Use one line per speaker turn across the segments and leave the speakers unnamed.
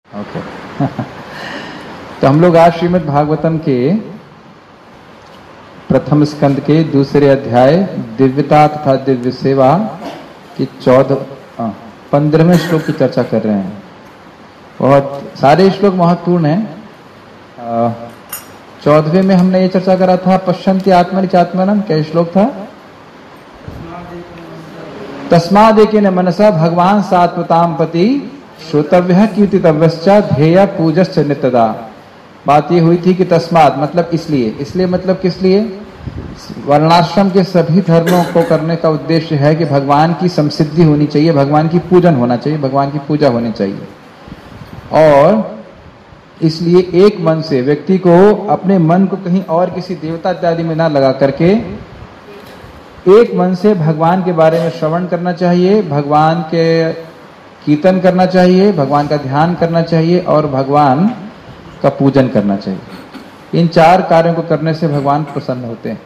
Okay. तो हम लोग आज श्रीमद् भागवतम के प्रथम स्कंद के दूसरे अध्याय दिव्यता तथा दिव्य सेवा की 15वें श्लोक की चर्चा कर रहे हैं। बहुत सारे श्लोक महत्वपूर्ण हैं। 14वें में हमने ये चर्चा करा था, पश्यन्ति आत्मनिचात्मनम। क्या श्लोक था? तस्मादेकेन मनसा भगवान सात्वताम पति श्रोतव्य कीर्तितव्यश्च ध्येय पूजश्च नित्यदा। बात ये हुई थी कि तस्माद मतलब इसलिए मतलब किस लिए? वर्णाश्रम के सभी धर्मों को करने का उद्देश्य है कि भगवान की संसिद्धि होनी चाहिए, भगवान की पूजन होना चाहिए, भगवान की पूजा होनी चाहिए। और इसलिए एक मन से व्यक्ति को अपने मन को कहीं और किसी देवता इत्यादि में ना लगा करके एक मन से भगवान के बारे में श्रवण करना चाहिए, भगवान के कीर्तन करना चाहिए, भगवान का ध्यान करना चाहिए और भगवान का पूजन करना चाहिए। इन 4 कार्यों को करने से भगवान प्रसन्न होते हैं।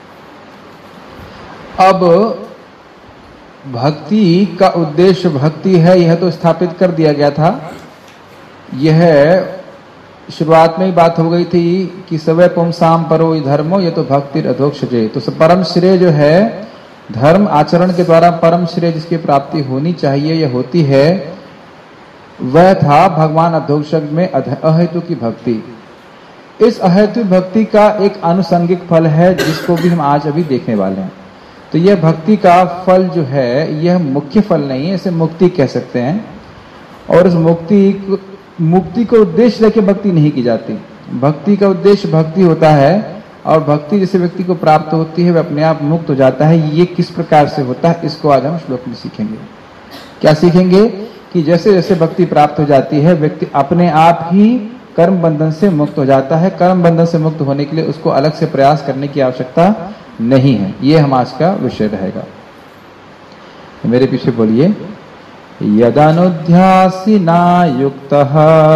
अब भक्ति का उद्देश्य भक्ति है, यह तो स्थापित कर दिया गया था। यह शुरुआत में ही बात हो गई थी कि सवै पुंसाम परो धर्मो, ये तो भक्ति अधोक्षजे। तो परम श्रेय जो है धर्म आचरण के द्वारा परम श्रेय जिसकी प्राप्ति होनी चाहिए या होती है, वह था भगवान अधोक्षज में अहेतु की भक्ति। इस अहेतु भक्ति का एक आनुषंगिक फल है जिसको भी हम आज अभी देखने वाले हैं। तो यह भक्ति का फल जो है यह मुख्य फल नहीं है, इसे मुक्ति कह सकते हैं। और इस मुक्ति को उद्देश्य लेके भक्ति नहीं की जाती। भक्ति का उद्देश्य भक्ति होता है और भक्ति जिसे व्यक्ति को प्राप्त होती है वह अपने आप मुक्त हो जाता है। ये किस प्रकार से होता है इसको आज हम श्लोक में सीखेंगे। क्या सीखेंगे? कि जैसे जैसे भक्ति प्राप्त हो जाती है व्यक्ति अपने आप ही कर्म बंधन से मुक्त हो जाता है। कर्म बंधन से मुक्त होने के लिए उसको अलग से प्रयास करने की आवश्यकता नहीं है। ये हम आज का विषय रहेगा। मेरे पीछे बोलिए। यदनुध्यासिना युक्तः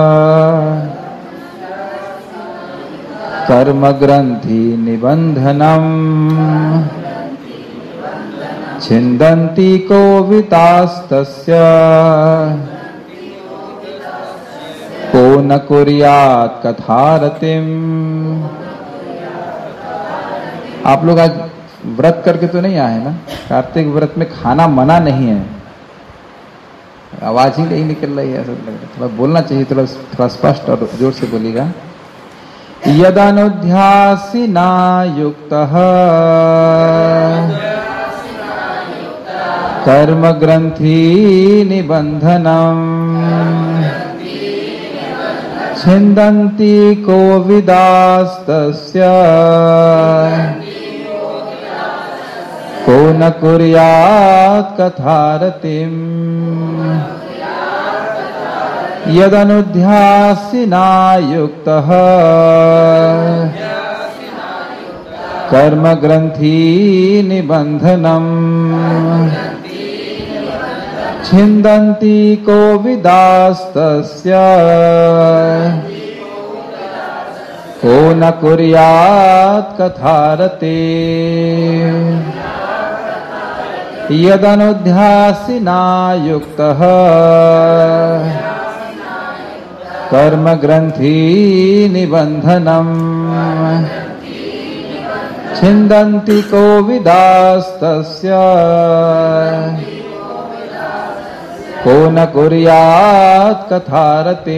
कर्म ग्रंथि निबंधनम छिन्दन्ति कोवितास्तस्य को न कुर्यात् कथारतिम। आप लोग आज व्रत करके तो नहीं आए ना? कार्तिक व्रत में खाना मना नहीं है। आवाज ही नहीं निकल रही है, ऐसा लग रहा है। थोड़ा बोलना चाहिए, थोड़ा स्पष्ट और जोर से बोलिएगा। यदनुध्यासिना युक्तः कर्म ग्रंथि निबंधनम छिन्दन्ति कोविदास्तस्य को न कुर्यात् कथारतिम। यदनुध्यासिना युक्तः कर्म ग्रंथि निबंधनम छिन्दन्ति कोविदास्तस्य को न कुर्यात् कथारते। यदनुध्यासिना युक्तः कर्म ग्रंथि निबंधनम छिन्दन्ति कोविदास्तस्य को न कुर्यात् कथारते।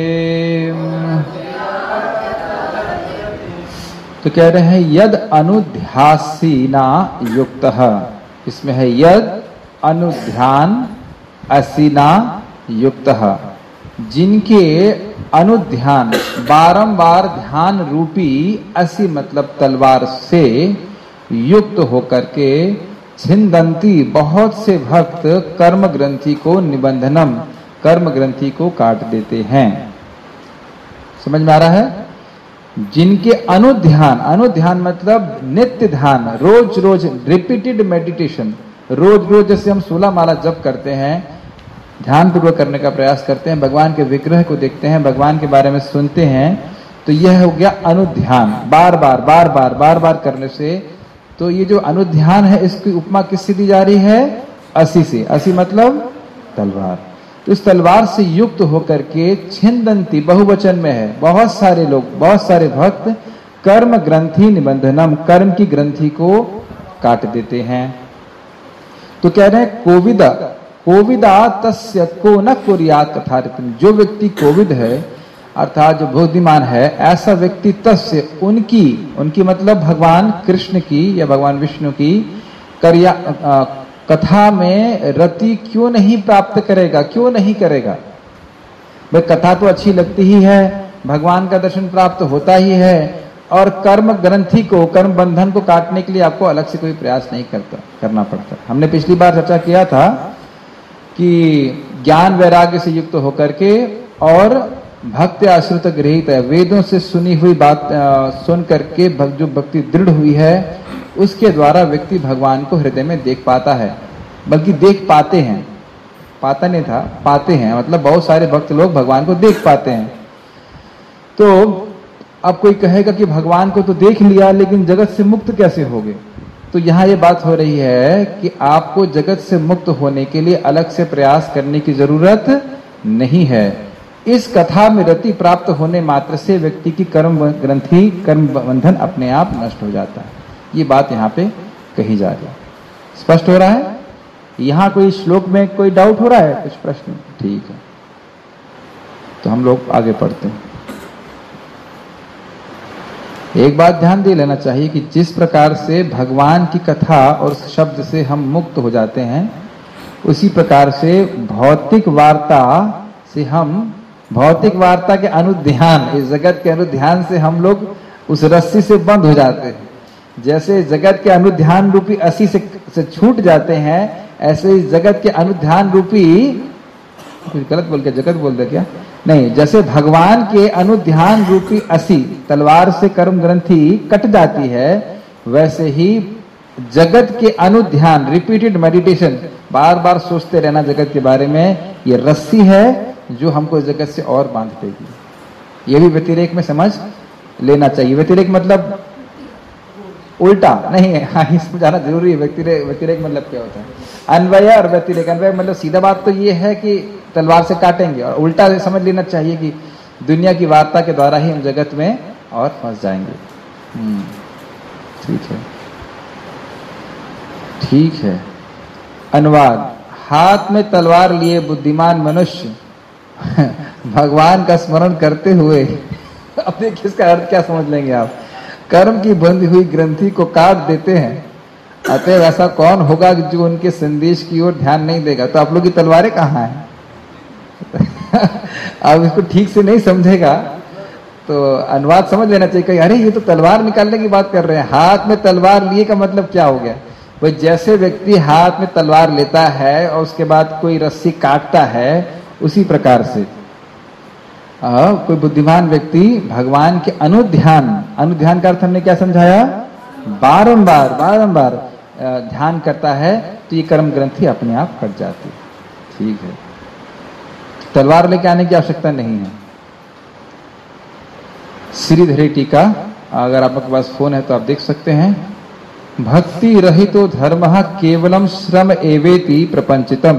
तो कह रहे हैं यद अनुध्यासीना युक्तः, इसमें है यद अनुध्यान असीना युक्तः, जिनके अनुध्यान बारंबार ध्यान रूपी असी मतलब तलवार से युक्त होकर के छिन्दन्ति बहुत से भक्त कर्म ग्रंथि को निबंधनम कर्म ग्रंथि को काट देते हैं। समझ में आ रहा है? जिनके अनुध्यान मतलब नित्य ध्यान, रोज रोज रिपीटेड मेडिटेशन, रोज रोज जैसे हम 16 माला जप करते हैं, ध्यान पूर्वक करने का प्रयास करते हैं, भगवान के विग्रह को देखते हैं, भगवान के बारे में सुनते हैं, तो यह हो गया अनुध्यान। बार बार करने से। तो ये जो अनुध्यान है इसकी उपमा किससे दी जा रही है? असी से। असी मतलब तलवार। तो इस तलवार से युक्त होकर के छिंदंती बहुवचन में है, बहुत सारे लोग, बहुत सारे भक्त कर्म ग्रंथि निबंधनम, कर्म की ग्रंथि को काट देते हैं। तो कह रहे हैं कोविदा तस्य को न कुर्यात कथारितम, जो व्यक्ति कोविद है अर्थात जो बुद्धिमान है, ऐसा व्यक्ति तस्य उनकी मतलब भगवान कृष्ण की या भगवान विष्णु की कथा में रति क्यों नहीं प्राप्त करेगा, क्यों नहीं करेगा? भाई कथा तो अच्छी लगती ही है, भगवान का दर्शन प्राप्त होता ही है, और कर्म ग्रंथि को, कर्म बंधन को काटने के लिए आपको अलग से कोई प्रयास नहीं करना पड़ता। हमने पिछली बार चर्चा किया था कि ज्ञान वैराग्य से युक्त होकर के और भक्ति आश्रित गृहीत है, वेदों से सुनी हुई बात सुन करके जो भक्ति दृढ़ हुई है उसके द्वारा व्यक्ति भगवान को हृदय में देख पाता है, बल्कि देख पाते हैं, पाता नहीं था, पाते हैं, मतलब बहुत सारे भक्त लोग भगवान को देख पाते हैं। तो अब कोई कहेगा कि भगवान को तो देख लिया लेकिन जगत से मुक्त कैसे होगे? तो यहाँ ये बात हो रही है कि आपको जगत से मुक्त होने के लिए अलग से प्रयास करने की जरूरत नहीं है। इस कथा में रति प्राप्त होने मात्र से व्यक्ति की कर्म ग्रंथि, कर्म बंधन अपने आप नष्ट हो जाता है। ये बात यहाँ पे कही जा रही है। स्पष्ट हो रहा है? यहाँ कोई श्लोक में कोई डाउट हो रहा है, कुछ प्रश्न? ठीक है, तो हम लोग आगे पढ़ते हैं। एक बात ध्यान दे लेना चाहिए कि जिस प्रकार से भगवान की कथा और शब्द से हम मुक्त हो जाते हैं, उसी प्रकार से भौतिक वार्ता से हम, भौतिक वार्ता के अनुध्यान, इस जगत के अनुध्यान से हम लोग उस रस्सी से बंद हो जाते हैं। जैसे जगत के अनुध्यान रूपी अस्सी से छूट जाते हैं, ऐसे ही जगत के अनुध्यान रूपी, कुछ गलत बोल के जगत बोल दे क्या? नहीं, जैसे भगवान के अनुध्यान रूपी अस्सी तलवार से कर्म ग्रंथि कट जाती है, वैसे ही जगत के अनुध्यान, रिपीटेड मेडिटेशन, बार बार सोचते रहना जगत के बारे में, ये रस्सी है जो हमको जगत से और बांध देगी। ये भी व्यतिरेक में समझ लेना चाहिए। व्यतिरेक मतलब उल्टा नहीं है, हाँ, समझाना जरूरी है। व्यतिरेक मतलब क्या होता है? अन्वय और व्यतिरेक। अन्वय मतलब सीधा बात तो ये है कि तलवार से काटेंगे, और उल्टा समझ लेना चाहिए कि दुनिया की वार्ता के द्वारा ही हम जगत में और फंस जाएंगे। ठीक है, ठीक है। अनुवाद: हाथ में तलवार लिए बुद्धिमान मनुष्य भगवान का स्मरण करते हुए अब देखिए इसका अर्थ क्या समझ लेंगे आप। कर्म की बंधी हुई ग्रंथि को काट देते हैं, अतः ऐसा कौन होगा जो उनके संदेश की ओर ध्यान नहीं देगा? तो आप लोग की तलवारें कहाँ हैं? अब इसको ठीक से नहीं समझेगा तो अनुवाद समझ लेना चाहिए कि अरे ये तो तलवार निकालने की बात कर रहे हैं। हाथ में तलवार लिए का मतलब क्या हो गया? भाई जैसे व्यक्ति हाथ में तलवार लेता है और उसके बाद कोई रस्सी काटता है, उसी प्रकार से कोई बुद्धिमान व्यक्ति भगवान के अनुध्यान, अनुध्यान का अर्थ हमने क्या समझाया? बारंबार बारंबार ध्यान करता है तो ये कर्म ग्रंथि अपने आप कट जाती है। ठीक है, तलवार लेके आने की आवश्यकता नहीं है। श्रीधरी टीका, अगर आपके पास फोन है तो आप देख सकते हैं। भक्ति रहितो धर्मः केवलम श्रम एवेति प्रपंचितम।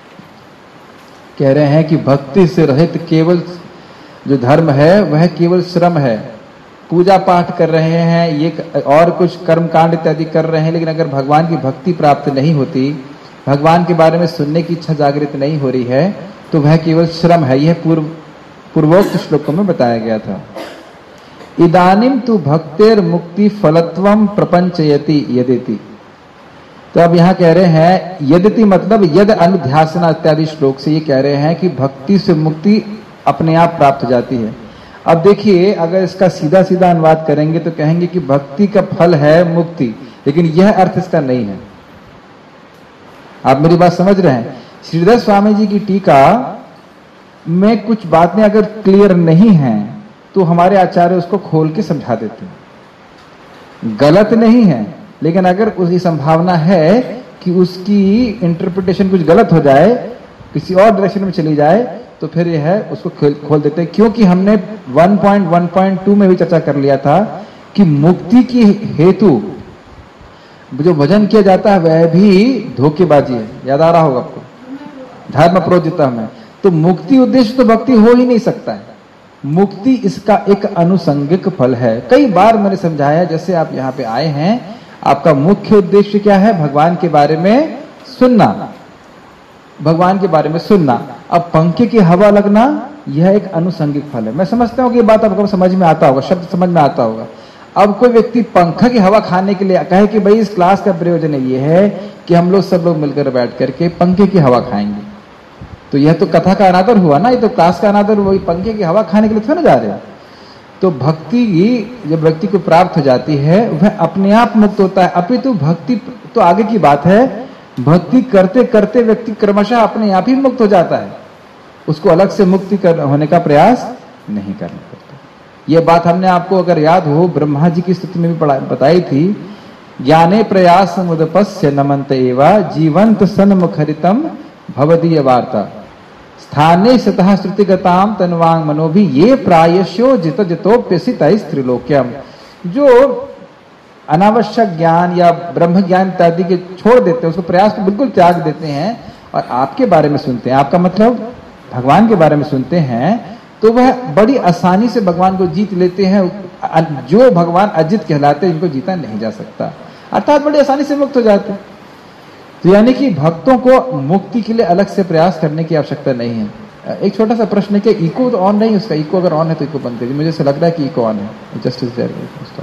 कह रहे हैं कि भक्ति से रहित केवल जो धर्म है वह केवल श्रम है। पूजा पाठ कर रहे हैं, ये और कुछ कर्म कांड इत्यादि कर रहे हैं, लेकिन अगर भगवान की भक्ति प्राप्त नहीं होती, भगवान के बारे में सुनने की इच्छा जागृत नहीं हो रही है, तो वह केवल श्रम है। यह पूर्वोक्त श्लोकों में बताया गया था। इदानीम तु भक्तेर मुक्ति फलत्वम प्रपंचयति यदेति। तो अब यहाँ कह रहे हैं यदति मतलब यद अनुध्यासना इत्यादि श्लोक से ये कह रहे हैं कि भक्ति से मुक्ति अपने आप प्राप्त हो जाती है। अब देखिए, अगर इसका सीधा सीधा अनुवाद करेंगे तो कहेंगे कि भक्ति का फल है मुक्ति, लेकिन यह अर्थ इसका नहीं है। आप मेरी बात समझ रहे हैं? श्रीधर स्वामी जी की टीका में कुछ बातें अगर क्लियर नहीं हैं तो हमारे आचार्य उसको खोल के समझा देते हैं। गलत नहीं है, लेकिन अगर उसकी संभावना है कि उसकी इंटरप्रिटेशन कुछ गलत हो जाए, किसी और डायरेक्शन में चली जाए, तो फिर यह है उसको खोल देते हैं। क्योंकि हमने 1.1.2 में भी चर्चा कर लिया था कि मुक्ति की हेतु जो भजन किया जाता है वह भी धोखेबाजी है। याद आ रहा होगा आपको, धर्म प्रोदिता में। तो मुक्ति उद्देश्य तो भक्ति हो ही नहीं सकता है। मुक्ति इसका एक अनुसंगिक फल है। कई बार मैंने समझाया, जैसे आप यहाँ पे आए हैं, आपका मुख्य उद्देश्य क्या है? भगवान के बारे में सुनना, भगवान के बारे में सुनना। अब पंखे की हवा लगना यह एक अनुसंगिक फल है। मैं समझता हूँ कि ये बात आपको समझ में आता होगा, शब्द समझ में आता होगा। अब कोई व्यक्ति पंखा की हवा खाने के लिए कहे कि भाई इस क्लास का प्रयोजन ये है कि हम लोग सब लोग मिलकर बैठ करके पंखे की हवा खाएंगे, तो यह तो कथा का अनादर हुआ ना, ये तो क्लास का अनादर हुआ। पंखे की हवा खाने के लिए थोड़ा जा रहे हैं। तो भक्ति जब व्यक्ति को प्राप्त हो जाती है वह अपने आप मुक्त होता है। अपितु भक्ति तो आगे की बात है, भक्ति करते करते व्यक्ति क्रमशः अपने आप ही मुक्त हो जाता है, उसको अलग से मुक्ति होने का प्रयास नहीं करना पड़ता। यह बात हमने आपको अगर याद हो ब्रह्मा जी की स्तुति में भी बताई थी। ज्ञाने प्रयास मुदपस्य नमन्त एवा जीवंत सन्मुखरितम भवदीय वार्ता स्थाने सतः श्रुतिगताम तन्वांग मनोभि ये प्रायश्यो जित जितोप्यसित त्रिलोक्यम। जो अनावश्यक ज्ञान या ब्रह्म ज्ञान इत्यादि के छोड़ देते हैं, उसको प्रयास को बिल्कुल त्याग देते हैं और आपके बारे में सुनते हैं, आपका मतलब भगवान के बारे में सुनते हैं, तो वह बड़ी आसानी से भगवान को जीत लेते हैं। जो भगवान अजित कहलाते हैं, इनको जीता नहीं जा सकता, अर्थात बड़ी आसानी से मुक्त हो जाते हैं। तो यानी कि भक्तों को मुक्ति के लिए अलग से प्रयास करने की आवश्यकता नहीं है। एक छोटा सा प्रश्न है कि इको तो ऑन नहीं, उसका इको अगर ऑन है तो इको बंद करिए। मुझे ऐसा लग रहा है कि इको ऑन है। जस्ट इज देयर,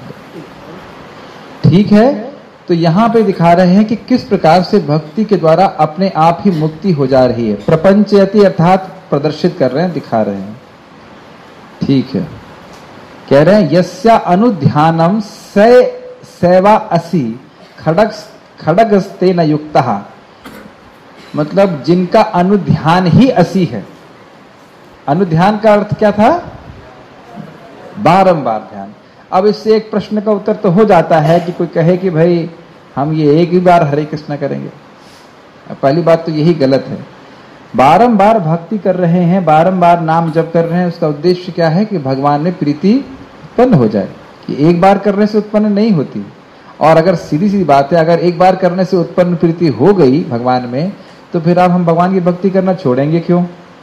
ठीक है। तो यहाँ पे दिखा रहे हैं कि किस प्रकार से भक्ति के द्वारा अपने आप ही मुक्ति हो जा रही है। प्रपंचयति अर्थात प्रदर्शित कर रहे हैं, दिखा रहे हैं, ठीक है। कह रहे हैं यस्या अनुध्यानम सेवा असि खड़गस्ते न युक्तः, मतलब जिनका अनुध्यान ही असी है। अनुध्यान का अर्थ क्या था? बारंबार ध्यान। अब इससे एक प्रश्न का उत्तर तो हो जाता है कि कोई कहे कि भाई हम ये एक ही बार हरे कृष्ण करेंगे। पहली बात तो यही गलत है। बारंबार भक्ति कर रहे हैं, बारंबार नाम जप कर रहे हैं, उसका उद्देश्य क्या है? कि भगवान में प्रीति उत्पन्न हो जाए। कि एक बार करने से उत्पन्न नहीं होती। और अगर सीधी सी बात है, अगर एक बार करने से उत्पन्न प्रीति हो गई भगवान में, तो फिर आप हम भगवान की भक्ति करना छोड़ेंगे क्यों?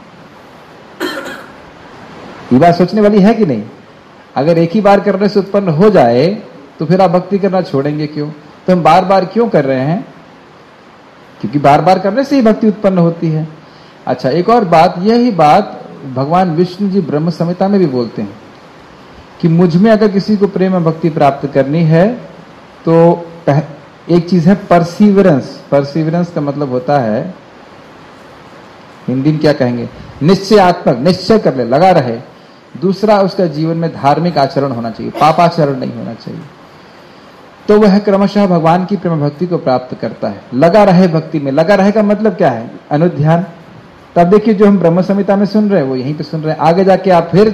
ये बात सोचने वाली है कि नहीं? अगर एक ही बार करने से उत्पन्न हो जाए तो फिर आप भक्ति करना छोड़ेंगे क्यों? तो हम बार बार क्यों कर रहे हैं? क्योंकि बार बार करने से ही भक्ति उत्पन्न होती है। अच्छा, एक और बात, यही बात भगवान विष्णु जी ब्रह्म संहिता में भी बोलते हैं कि मुझ में अगर किसी को प्रेम भक्ति प्राप्त करनी है तो एक चीज है परसिवरेंस। परसिवरेंस का मतलब होता है, हिंदी में क्या कहेंगे, निश्चयात्मक, निश्चय कर ले, लगा रहे। दूसरा, उसका जीवन में धार्मिक आचरण होना चाहिए, पापाचरण नहीं होना चाहिए। तो वह क्रमशः भगवान की प्रेम भक्ति को प्राप्त करता है। लगा रहे भक्ति में, लगा रहे का मतलब क्या है? अनुध्यान। तब देखिए जो हम ब्रह्म संहिता में सुन रहे हैं वो यहीं पे सुन रहे हैं। आगे जाके आप फिर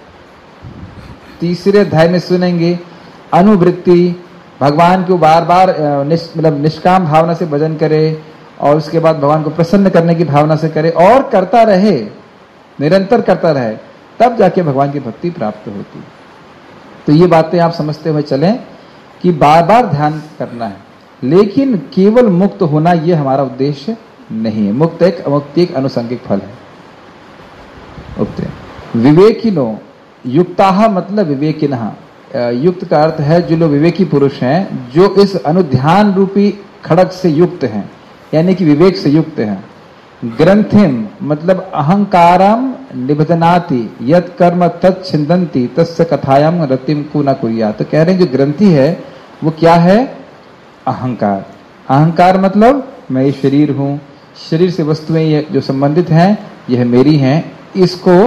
तीसरे अध्याय में सुनेंगे अनुवृत्ति, भगवान को बार बार मतलब निष्काम भावना से भजन करे और उसके बाद भगवान को प्रसन्न करने की भावना से करे और करता रहे, निरंतर करता रहे, तब जाके भगवान की भक्ति प्राप्त होती। तो ये बातें आप समझते हुए चलें कि बार बार ध्यान करना है, लेकिन केवल मुक्त होना ये हमारा उद्देश्य नहीं है। मुक्ति एक अनुसंगिक फल है। विवेकिनो युक्ताः मतलब विवेकिनः, युक्त का अर्थ है जो लोग विवेकी पुरुष हैं, जो इस अनुध्यान रूपी खड़ग से युक्त हैं, यानी कि विवेक से युक्त हैं। ग्रंथिम मतलब अहंकारम निबधनाति यत् कर्म तत् छिन्दन्ति तस्य कथायाम रतिम को न कुर्यात्। तो कह रहे हैं जो ग्रंथि है वो क्या है? अहंकार। अहंकार मतलब मैं ये शरीर हूं, शरीर से वस्तुएं ये जो संबंधित हैं यह मेरी हैं, इसको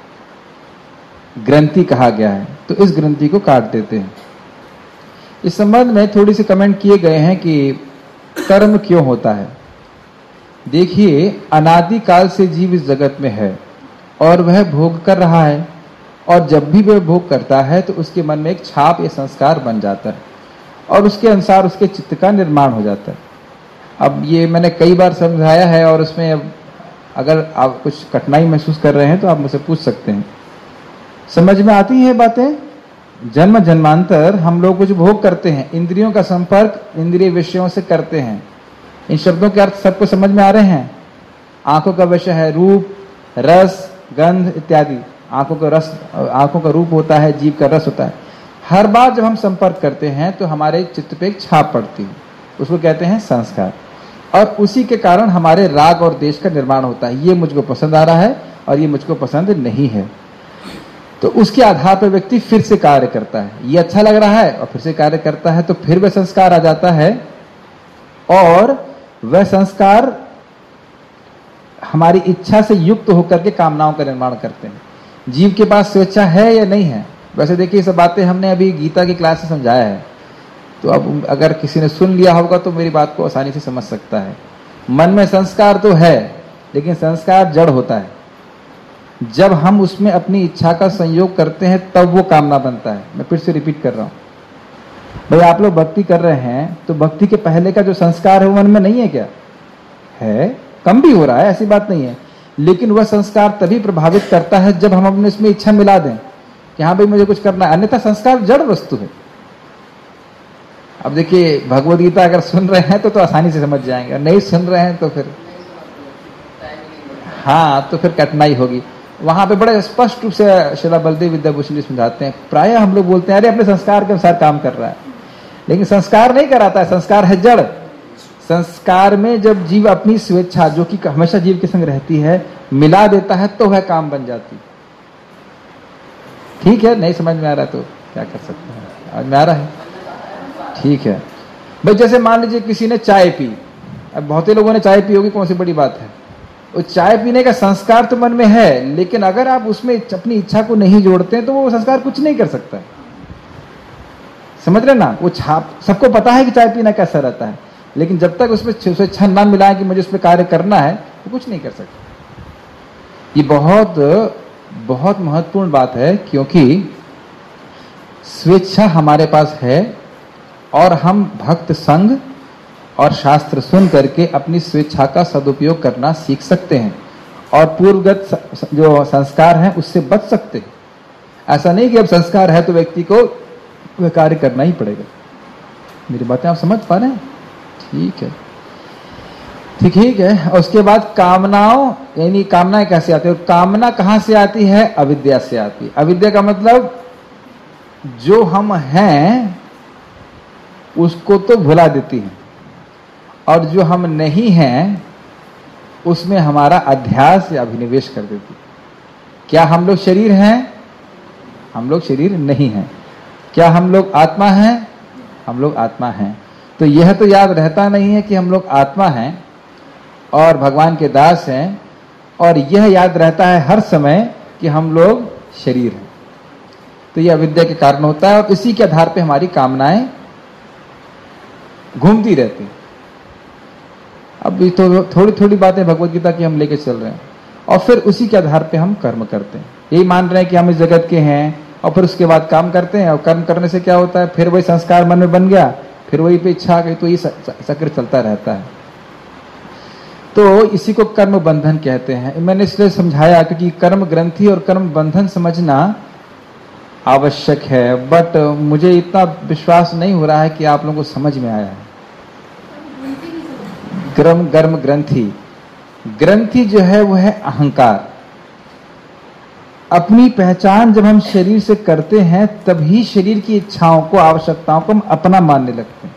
ग्रंथि कहा गया है। तो इस ग्रंथि को काट देते हैं। इस संबंध में थोड़ी सी कमेंट किए गए हैं कि कर्म क्यों होता है। देखिए, अनादि काल से जीव इस जगत में है और वह भोग कर रहा है, और जब भी वह भोग करता है तो उसके मन में एक छाप या संस्कार बन जाता है और उसके अनुसार उसके चित्त का निर्माण हो जाता है। अब ये मैंने कई बार समझाया है और उसमें अब अगर आप कुछ कठिनाई महसूस कर रहे हैं तो आप मुझसे पूछ सकते हैं। समझ में आती है बातें? जन्म जन्मांतर हम लोग कुछ भोग करते हैं, इंद्रियों का संपर्क इंद्रिय विषयों से करते हैं। इन शब्दों के अर्थ सबको समझ में आ रहे हैं? आंखों का विषय है रूप, रस, गंध इत्यादि। आंखों का रस, आंखों का रूप होता है, जीभ का रस होता है। हर बार जब हम संपर्क करते हैं तो हमारे चित्त पे एक छाप पड़ती है, उसको कहते हैं संस्कार। और उसी के कारण हमारे राग और द्वेष का निर्माण होता है। ये मुझको पसंद आ रहा है और ये मुझको पसंद नहीं है। तो उसके आधार पर व्यक्ति फिर से कार्य करता है। ये अच्छा लग रहा है और फिर से कार्य करता है, तो फिर वह संस्कार आ जाता है और वह संस्कार हमारी इच्छा से युक्त होकर के कामनाओं का निर्माण करते हैं। जीव के पास स्वेच्छा है या नहीं है? वैसे देखिए, सब बातें हमने अभी गीता की क्लास में समझाया है, तो अब अगर किसी ने सुन लिया होगा तो मेरी बात को आसानी से समझ सकता है। मन में संस्कार तो है, लेकिन संस्कार जड़ होता है। जब हम उसमें अपनी इच्छा का संयोग करते हैं तब वो कामना बनता है। मैं फिर से रिपीट कर रहा हूं भाई, आप लोग भक्ति कर रहे हैं तो भक्ति के पहले का जो संस्कार है वो मन में नहीं है क्या? है, कम भी हो रहा है, ऐसी बात नहीं है, लेकिन वह संस्कार तभी प्रभावित करता है जब हम अपने इसमें इच्छा मिला दें कि हाँ भाई मुझे कुछ करना है, अन्यथा संस्कार जड़ वस्तु है। अब देखिए, भगवद गीता अगर सुन रहे हैं तो आसानी से समझ जाएंगे, और नहीं सुन रहे हैं तो फिर हाँ, तो फिर कठिनाई होगी। वहां पे बड़े स्पष्ट रूप से श्रील बलदेव विद्याभूषण जी समझाते हैं। प्राय हम लोग बोलते हैं अरे अपने संस्कार के अनुसार काम कर रहा है, लेकिन संस्कार नहीं कराता है, संस्कार है जड़। संस्कार में जब जीव अपनी स्वेच्छा, जो कि हमेशा जीव के संग रहती है, मिला देता है तो वह काम बन जाती। ठीक है, नहीं समझ में आ रहा तो क्या कर सकते हैं? समझ में आ रहा है? ठीक है भाई। जैसे मान लीजिए किसी ने चाय पी, अब बहुत ही लोगों ने चाय पी होगी, कौन सी बड़ी बात है। वो चाय पीने का संस्कार तो मन में है, लेकिन अगर आप उसमें अपनी इच्छा को नहीं जोड़ते हैं तो वो संस्कार कुछ नहीं कर सकता है। समझ रहे ना? वो छाप, सबको पता है कि चाय पीना कैसा रहता है, लेकिन जब तक उसमें स्वेच्छा ना मिलाए कि मुझे उस पर कार्य करना है, तो कुछ नहीं कर सकता। ये बहुत बहुत महत्वपूर्ण बात है, क्योंकि स्वेच्छा हमारे पास है और हम भक्त संग और शास्त्र सुन करके अपनी स्वेच्छा का सदुपयोग करना सीख सकते हैं और पूर्वगत जो संस्कार हैं उससे बच सकते हैं। ऐसा नहीं कि अब संस्कार है तो व्यक्ति को वह कार्य करना ही पड़ेगा। मेरी बातें आप समझ पा रहे हैं? ठीक है, ठीक है। और उसके बाद कामनाओं, यानी कामनाएं कैसे आती है? और कामना कहां से आती है? अविद्या से आती है। अविद्या का मतलब जो हम हैं उसको तो भुला देती है, और जो हम नहीं हैं उसमें हमारा अध्यास या अभिनिवेश कर देती है। क्या हम लोग शरीर हैं? हम लोग शरीर नहीं हैं। क्या हम लोग आत्मा हैं? हम लोग आत्मा हैं। तो यह तो याद रहता नहीं है कि हम लोग आत्मा हैं और भगवान के दास हैं, और यह याद रहता है हर समय कि हम लोग शरीर हैं। तो यह अविद्या के कारण होता है, और इसी के आधार पे हमारी कामनाएं घूमती रहती हैं। अब ये तो थोड़ी थोड़ी बातें भगवत गीता की हम लेके चल रहे हैं, और फिर उसी के आधार पे हम कर्म करते हैं। यही मान रहे हैं कि हम इस जगत के हैं, और फिर उसके बाद काम करते हैं, और कर्म करने से क्या होता है? फिर वही संस्कार मन में बन गया, फिर वही पे इच्छा आ गई, तो ये चक्र चलता रहता है। तो इसी को कर्म बंधन कहते हैं। मैंने इसलिए समझाया क्योंकि कर्म ग्रंथि और कर्म बंधन समझना आवश्यक है, बट मुझे इतना विश्वास नहीं हो रहा है कि आप लोगों को समझ में आया है। कर्म ग्रंथि, ग्रंथि जो है वो है अहंकार। अपनी पहचान जब हम शरीर से करते हैं तभी शरीर की इच्छाओं को, आवश्यकताओं को हम अपना मानने लगते हैं।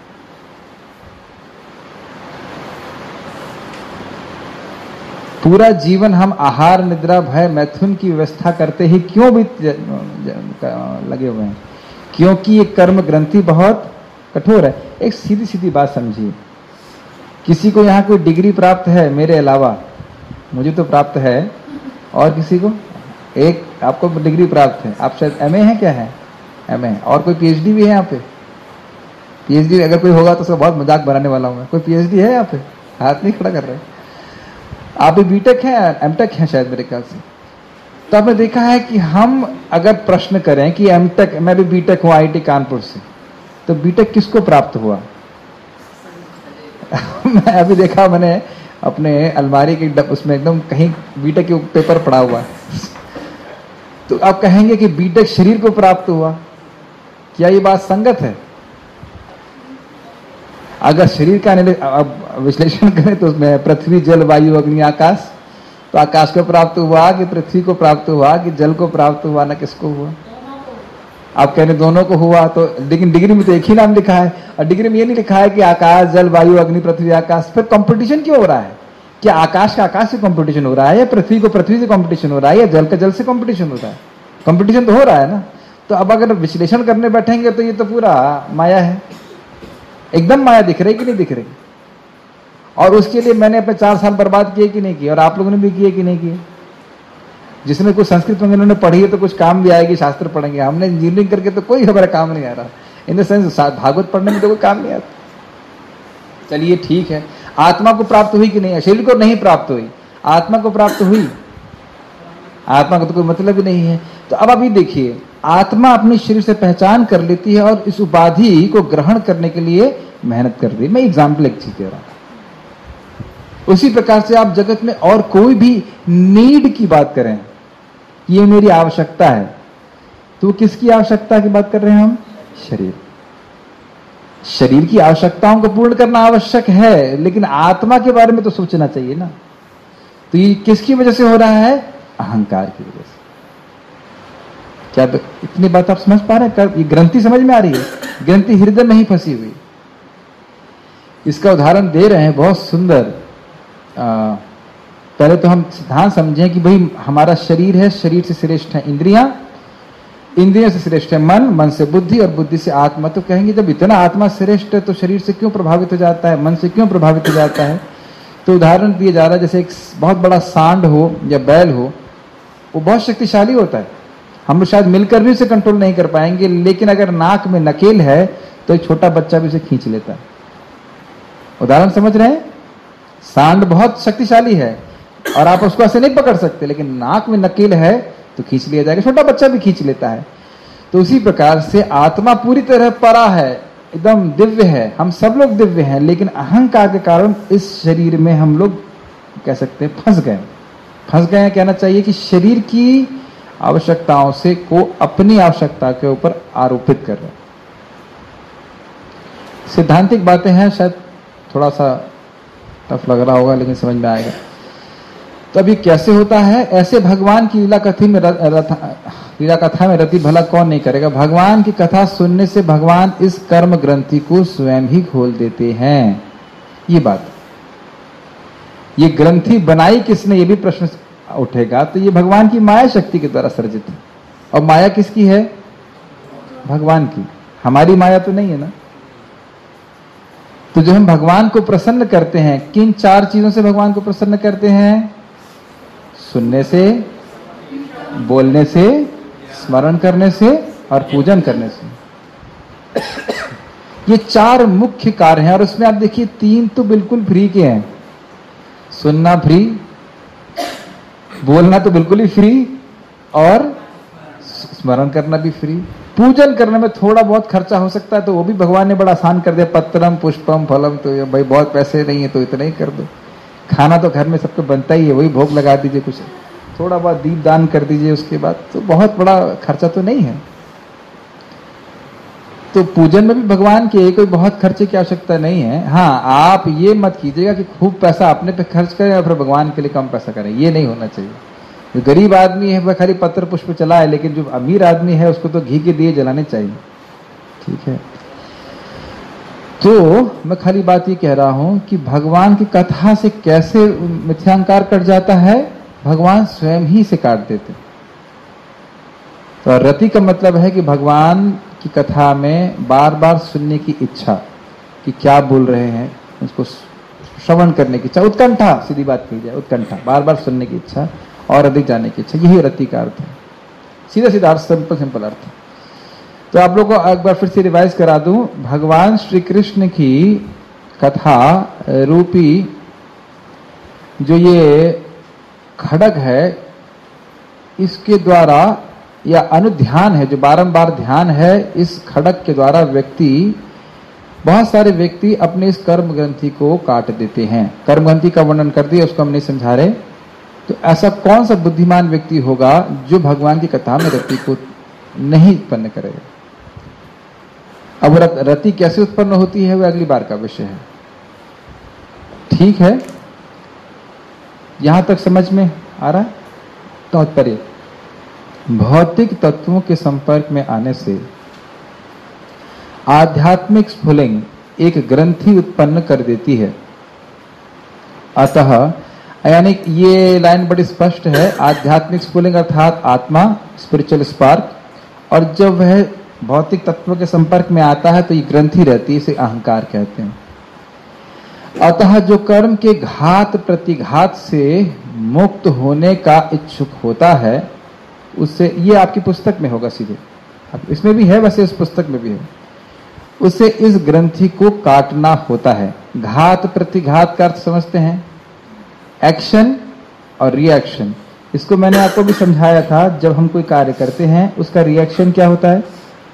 पूरा जीवन हम आहार, निद्रा, भय, मैथुन की व्यवस्था करते ही क्यों भी लगे हुए हैं? क्योंकि ये कर्म ग्रंथि बहुत कठोर है। एक सीधी सीधी बात समझिए, किसी को यहाँ कोई डिग्री प्राप्त है मेरे अलावा? मुझे तो प्राप्त है, और किसी को? एक आपको डिग्री प्राप्त है, आप शायद एमए है, क्या है? एमए। और कोई पीएचडी भी है यहाँ पे? पीएचडी अगर कोई होगा तो उसका बहुत मजाक बनाने वाला हूँ मैं। कोई पीएचडी है यहाँ पे? हाथ नहीं खड़ा कर रहे। आप भी बीटेक हैं, एमटेक हैं शायद मेरे ख्याल से। तो आपने देखा है कि हम अगर प्रश्न करें कि एमटेक, मैं भी बीटेक हूँ आईआईटी कानपुर से, तो बीटेक किसको प्राप्त हुआ? मैं अभी देखा, मैंने अपने अलमारी के उसमें एकदम कहीं बीटेक के पेपर पड़ा हुआ है। तो आप कहेंगे कि बीटेक शरीर को प्राप्त हुआ। क्या ये बात संगत है? अगर शरीर का विश्लेषण करें तो उसमें पृथ्वी, जल, वायु, अग्नि, आकाश, तो आकाश को प्राप्त हुआ कि पृथ्वी को प्राप्त हुआ कि जल को प्राप्त हुआ, ना किसको हुआ? आप कह रहे दोनों को हुआ, तो लेकिन डिग्री में तो एक ही नाम लिखा है, और डिग्री में ये नहीं लिखा है कि आकाश जल वायु अग्नि पृथ्वी आकाश। फिर कंपटीशन क्यों हो रहा है? क्या आकाश का आकाश से कंपटीशन हो रहा है, या पृथ्वी को पृथ्वी से कंपटीशन हो रहा है, या जल का जल से कंपटीशन हो रहा है? कंपटीशन तो हो रहा है ना। तो अब अगर विश्लेषण करने बैठेंगे तो ये तो पूरा माया है, एकदम माया दिख रही कि नहीं दिख रही। और उसके लिए मैंने अपने 4 साल बर्बाद किए कि नहीं किए, और आप लोगों ने भी किए कि नहीं किए। जिसने कुछ संस्कृत में उन्होंने पढ़ी है तो कुछ काम भी आएगी, शास्त्र पढ़ेंगे। हमने इंजीनियरिंग करके तो कोई हमारा काम नहीं आ रहा, इन द सेंस भागवत पढ़ने में तो कोई काम नहीं आता। चलिए ठीक है, आत्मा को प्राप्त हुई कि नहीं? शरीर को नहीं प्राप्त हुई, आत्मा को प्राप्त हुई। आत्मा का तो कोई मतलब ही नहीं है। तो अब अभी देखिए, आत्मा अपने शरीर से पहचान कर लेती है और इस उपाधि को ग्रहण करने के लिए मेहनत कर रही है। मैं एग्जाम्पल एक चीज दे रहा हूं। उसी प्रकार से आप जगत में और कोई भी नीड की बात करें, ये मेरी आवश्यकता है, तो किसकी आवश्यकता की बात कर रहे हैं हम? शरीर। शरीर की आवश्यकताओं को पूर्ण करना आवश्यक है, लेकिन आत्मा के बारे में तो सोचना चाहिए ना। तो ये किसकी वजह से हो रहा है? अहंकार की वजह से। क्या इतनी बात आप समझ पा रहे हैं? ये ग्रंथि समझ में आ रही है? ग्रंथि हृदय में ही फंसी हुई। इसका उदाहरण दे रहे हैं बहुत सुंदर। पहले तो हम सिद्धांत समझें कि भाई हमारा शरीर है, शरीर से श्रेष्ठ है इंद्रियां, इंद्रियों से श्रेष्ठ है मन, मन से बुद्धि, और बुद्धि से आत्मा। तो कहेंगे जब इतना आत्मा श्रेष्ठ है तो शरीर से क्यों प्रभावित हो जाता है, मन से क्यों प्रभावित हो जाता है? तो उदाहरण दिया जा रहा है, जैसे एक बहुत बड़ा सांड हो या बैल हो, वो बहुत शक्तिशाली होता है, हम लोग शायद मिलकर भी उसे कंट्रोल नहीं कर पाएंगे, लेकिन अगर नाक में नकेल है तो एक छोटा बच्चा भी उसे खींच लेता है। उदाहरण समझ रहे हैं? सांड बहुत शक्तिशाली है और आप उसको ऐसे नहीं पकड़ सकते, लेकिन नाक में नकेल है तो खींच लिया जाएगा, छोटा बच्चा भी खींच लेता है। तो उसी प्रकार से आत्मा पूरी तरह परा है, एकदम दिव्य है, हम सब लोग दिव्य हैं, लेकिन अहंकार के कारण इस शरीर में हम लोग कह सकते हैं फंस गए। फंस गए हैं कहना चाहिए कि शरीर की आवश्यकताओं से को अपनी आवश्यकता के ऊपर आरोपित कर रहे हैं। सिद्धांतिक बातें हैं, शायद थोड़ा सा टफ लग रहा होगा, लेकिन समझ में आएगा। तो अभी कैसे होता है? ऐसे भगवान की लीला कथा में रति भला कौन नहीं करेगा। भगवान की कथा सुनने से भगवान इस कर्म ग्रंथि को स्वयं ही खोल देते हैं। ये बात, ये ग्रंथि बनाई किसने, ये भी प्रश्न उठेगा। तो ये भगवान की माया शक्ति के द्वारा सर्जित है। और माया किसकी है? भगवान की। हमारी माया तो नहीं है ना। तो जो हम भगवान को प्रसन्न करते हैं, किन 4 चीजों से भगवान को प्रसन्न करते हैं? सुनने से, बोलने से, स्मरण करने से और पूजन करने से। ये 4 मुख्य कार्य हैं, और उसमें आप देखिए 3 तो बिल्कुल फ्री के हैं। सुनना फ्री, बोलना तो बिल्कुल ही फ्री, और स्मरण करना भी फ्री। पूजन करने में थोड़ा बहुत खर्चा हो सकता है, तो वो भी भगवान ने बड़ा आसान कर दिया। पत्रम पुष्पम फलम, तो भाई बहुत पैसे नहीं है तो इतना ही कर दो। खाना तो घर में सबको बनता ही है, वही भोग लगा दीजिए, कुछ थोड़ा बहुत दीप दान कर दीजिए, उसके बाद तो बहुत बड़ा खर्चा तो नहीं है। तो पूजन में भी भगवान के कोई बहुत खर्चे की आवश्यकता नहीं है। हाँ, आप ये मत कीजिएगा कि खूब पैसा अपने पे खर्च करें और फिर भगवान के लिए कम पैसा करें, ये नहीं होना चाहिए। जो गरीब आदमी है वह खाली पत्र पुष्प चलाए, लेकिन जो अमीर आदमी है उसको तो घी के दिए जलाने चाहिए। ठीक है, तो मैं खाली बात ये कह रहा हूं कि भगवान की कथा से कैसे मिथ्यांकार कट जाता है? भगवान स्वयं ही से काट देते। तो रति का मतलब है कि भगवान की कथा में बार बार सुनने की इच्छा, कि क्या बोल रहे हैं, उसको श्रवण करने की इच्छा, उत्कंठा, सीधी बात कही जाए, उत्कंठा, बार बार सुनने की इच्छा और अधिक जानने की इच्छा, यही रति का अर्थ है। सीधा सीधा अर्थ, सिंपल अर्थ। तो आप लोगों को एक बार फिर से रिवाइज करा दूं। भगवान श्री कृष्ण की कथा रूपी जो ये खड्ग है, इसके द्वारा, या अनुध्यान है, जो बारंबार ध्यान है, इस खड्ग के द्वारा बहुत सारे व्यक्ति अपने इस कर्म ग्रंथि को काट देते हैं। कर्म ग्रंथि का वर्णन कर दिया, उसको हम नहीं समझा रहे। तो ऐसा कौन सा बुद्धिमान व्यक्ति होगा जो भगवान की कथा में रति को नहीं उत्पन्न करेगा? अब रति कैसे उत्पन्न होती है वह अगली बार का विषय है। ठीक है, यहां तक समझ में आ रहा है? तात्पर्य, भौतिक तत्वों के संपर्क में आने से आध्यात्मिक स्फुलिंग एक ग्रंथि उत्पन्न कर देती है। अतः यानी ये लाइन बड़ी स्पष्ट है, आध्यात्मिक स्फुलिंग अर्थात आत्मा, स्पिरिचुअल स्पार्क, और जब वह भौतिक तत्वों के संपर्क में आता है तो ये ग्रंथि रहती है, इसे अहंकार कहते हैं। अतः जो कर्म के घात प्रतिघात से मुक्त होने का इच्छुक होता है उससे, ये आपकी पुस्तक में होगा सीधे, इसमें भी है, वैसे इस पुस्तक में भी है, उसे इस ग्रंथि को काटना होता है। घात प्रतिघात का अर्थ समझते हैं, एक्शन और रिएक्शन। इसको मैंने आपको भी समझाया था, जब हम कोई कार्य करते हैं उसका रिएक्शन क्या होता है?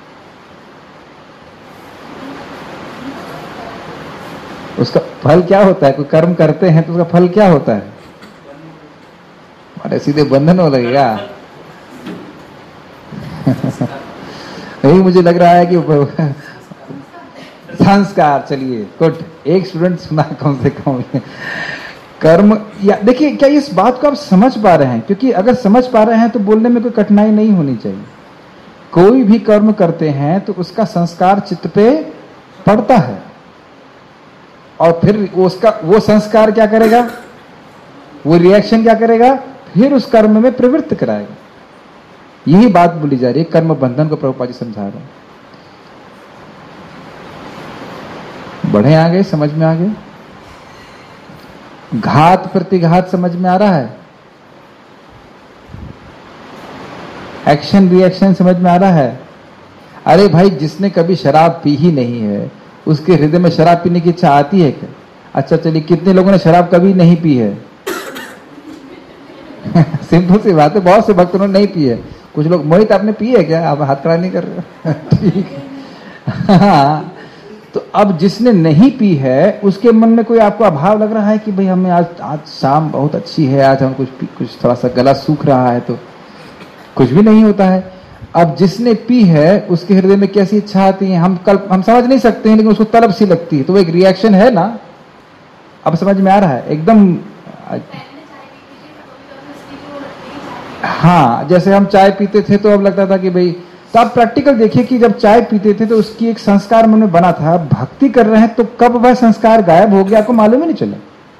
उसका फल क्या होता है? कोई कर्म करते हैं तो उसका फल क्या होता है? अरे सीधे बंधन हो लगेगा। यही मुझे लग रहा है कि संस्कार। चलिए गुड, एक स्टूडेंट सुना कम से कम। कर्म, या देखिए क्या इस बात को आप समझ पा रहे हैं? क्योंकि अगर समझ पा रहे हैं तो बोलने में कोई कठिनाई नहीं होनी चाहिए। कोई भी कर्म करते हैं तो उसका संस्कार चित्त पे पड़ता है, और फिर उसका वो संस्कार क्या करेगा, वो रिएक्शन क्या करेगा, फिर उस कर्म में प्रवृत्त कराएगा। यही बात बोली जा रही है, कर्म बंधन को प्रभुपाद जी समझा रहे हैं। बढ़े आगे, समझ में आ गए? घात प्रतिघात समझ में आ रहा है? एक्शन रिएक्शन समझ में आ रहा है? अरे भाई, जिसने कभी शराब पी ही नहीं है उसके हृदय में शराब पीने की इच्छा आती है क्या? अच्छा चलिए, कितने लोगों ने शराब कभी नहीं पी है? सिंपल सी बात है, बहुत से भक्तों ने नहीं पी है। कुछ लोग, मोहित आपने पी है क्या? आप हाथ खड़ा नहीं कर रहे? ठीक है। हाँ, तो अब जिसने नहीं पी है उसके मन में कोई आपको अभाव लग रहा है कि भाई हमें आज शाम बहुत अच्छी है, आज हम कुछ थोड़ा सा गला सूख रहा है, तो कुछ भी नहीं होता है। अब जिसने पी है उसके हृदय में कैसी इच्छा आती है हम समझ नहीं सकते हैं, लेकिन उसको तलब सी लगती है, तो वो एक रिएक्शन है ना। अब समझ में आ रहा है एकदम? हाँ, जैसे हम चाय पीते थे तो अब लगता था कि भाई, तो आप प्रैक्टिकल देखिए कि जब चाय पीते थे तो उसकी एक संस्कार मन में बना था, भक्ति कर रहे हैं तो कब वह संस्कार गायब हो गया आपको मालूम ही नहीं चला।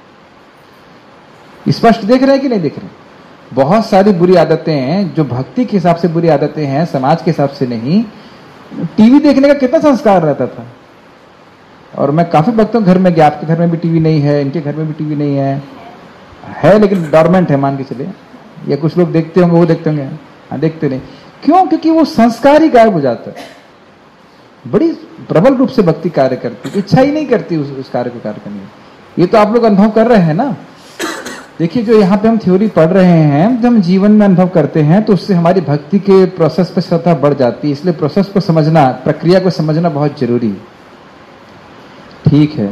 स्पष्ट देख रहे हैं कि नहीं देख रहे? बहुत सारी बुरी आदतें हैं जो भक्ति के हिसाब से बुरी आदतें हैं, समाज के हिसाब से नहीं। टीवी देखने का कितना संस्कार रहता था, और मैं काफी भक्तों घर में गया, आपके घर में भी टीवी नहीं है, इनके घर में भी टीवी नहीं है लेकिन डॉर्मेंट है मान के चले, या कुछ लोग देखते होंगे, वो देखते होंगे, हाँ देखते नहीं। क्यों? क्योंकि वो संस्कार ही गायब हो जाता है। बड़ी प्रबल रूप से भक्ति कार्य करती, इच्छा ही नहीं करती उस कार्य को कार्य करने की। ये तो आप लोग अनुभव कर रहे हैं ना। देखिए, जो यहाँ पे हम थ्योरी पढ़ रहे हैं, जब हम जीवन में अनुभव करते हैं तो उससे हमारी भक्ति के प्रोसेस पे श्रद्धा बढ़ जाती है। इसलिए प्रोसेस को समझना, प्रक्रिया को समझना बहुत जरूरी है। ठीक है,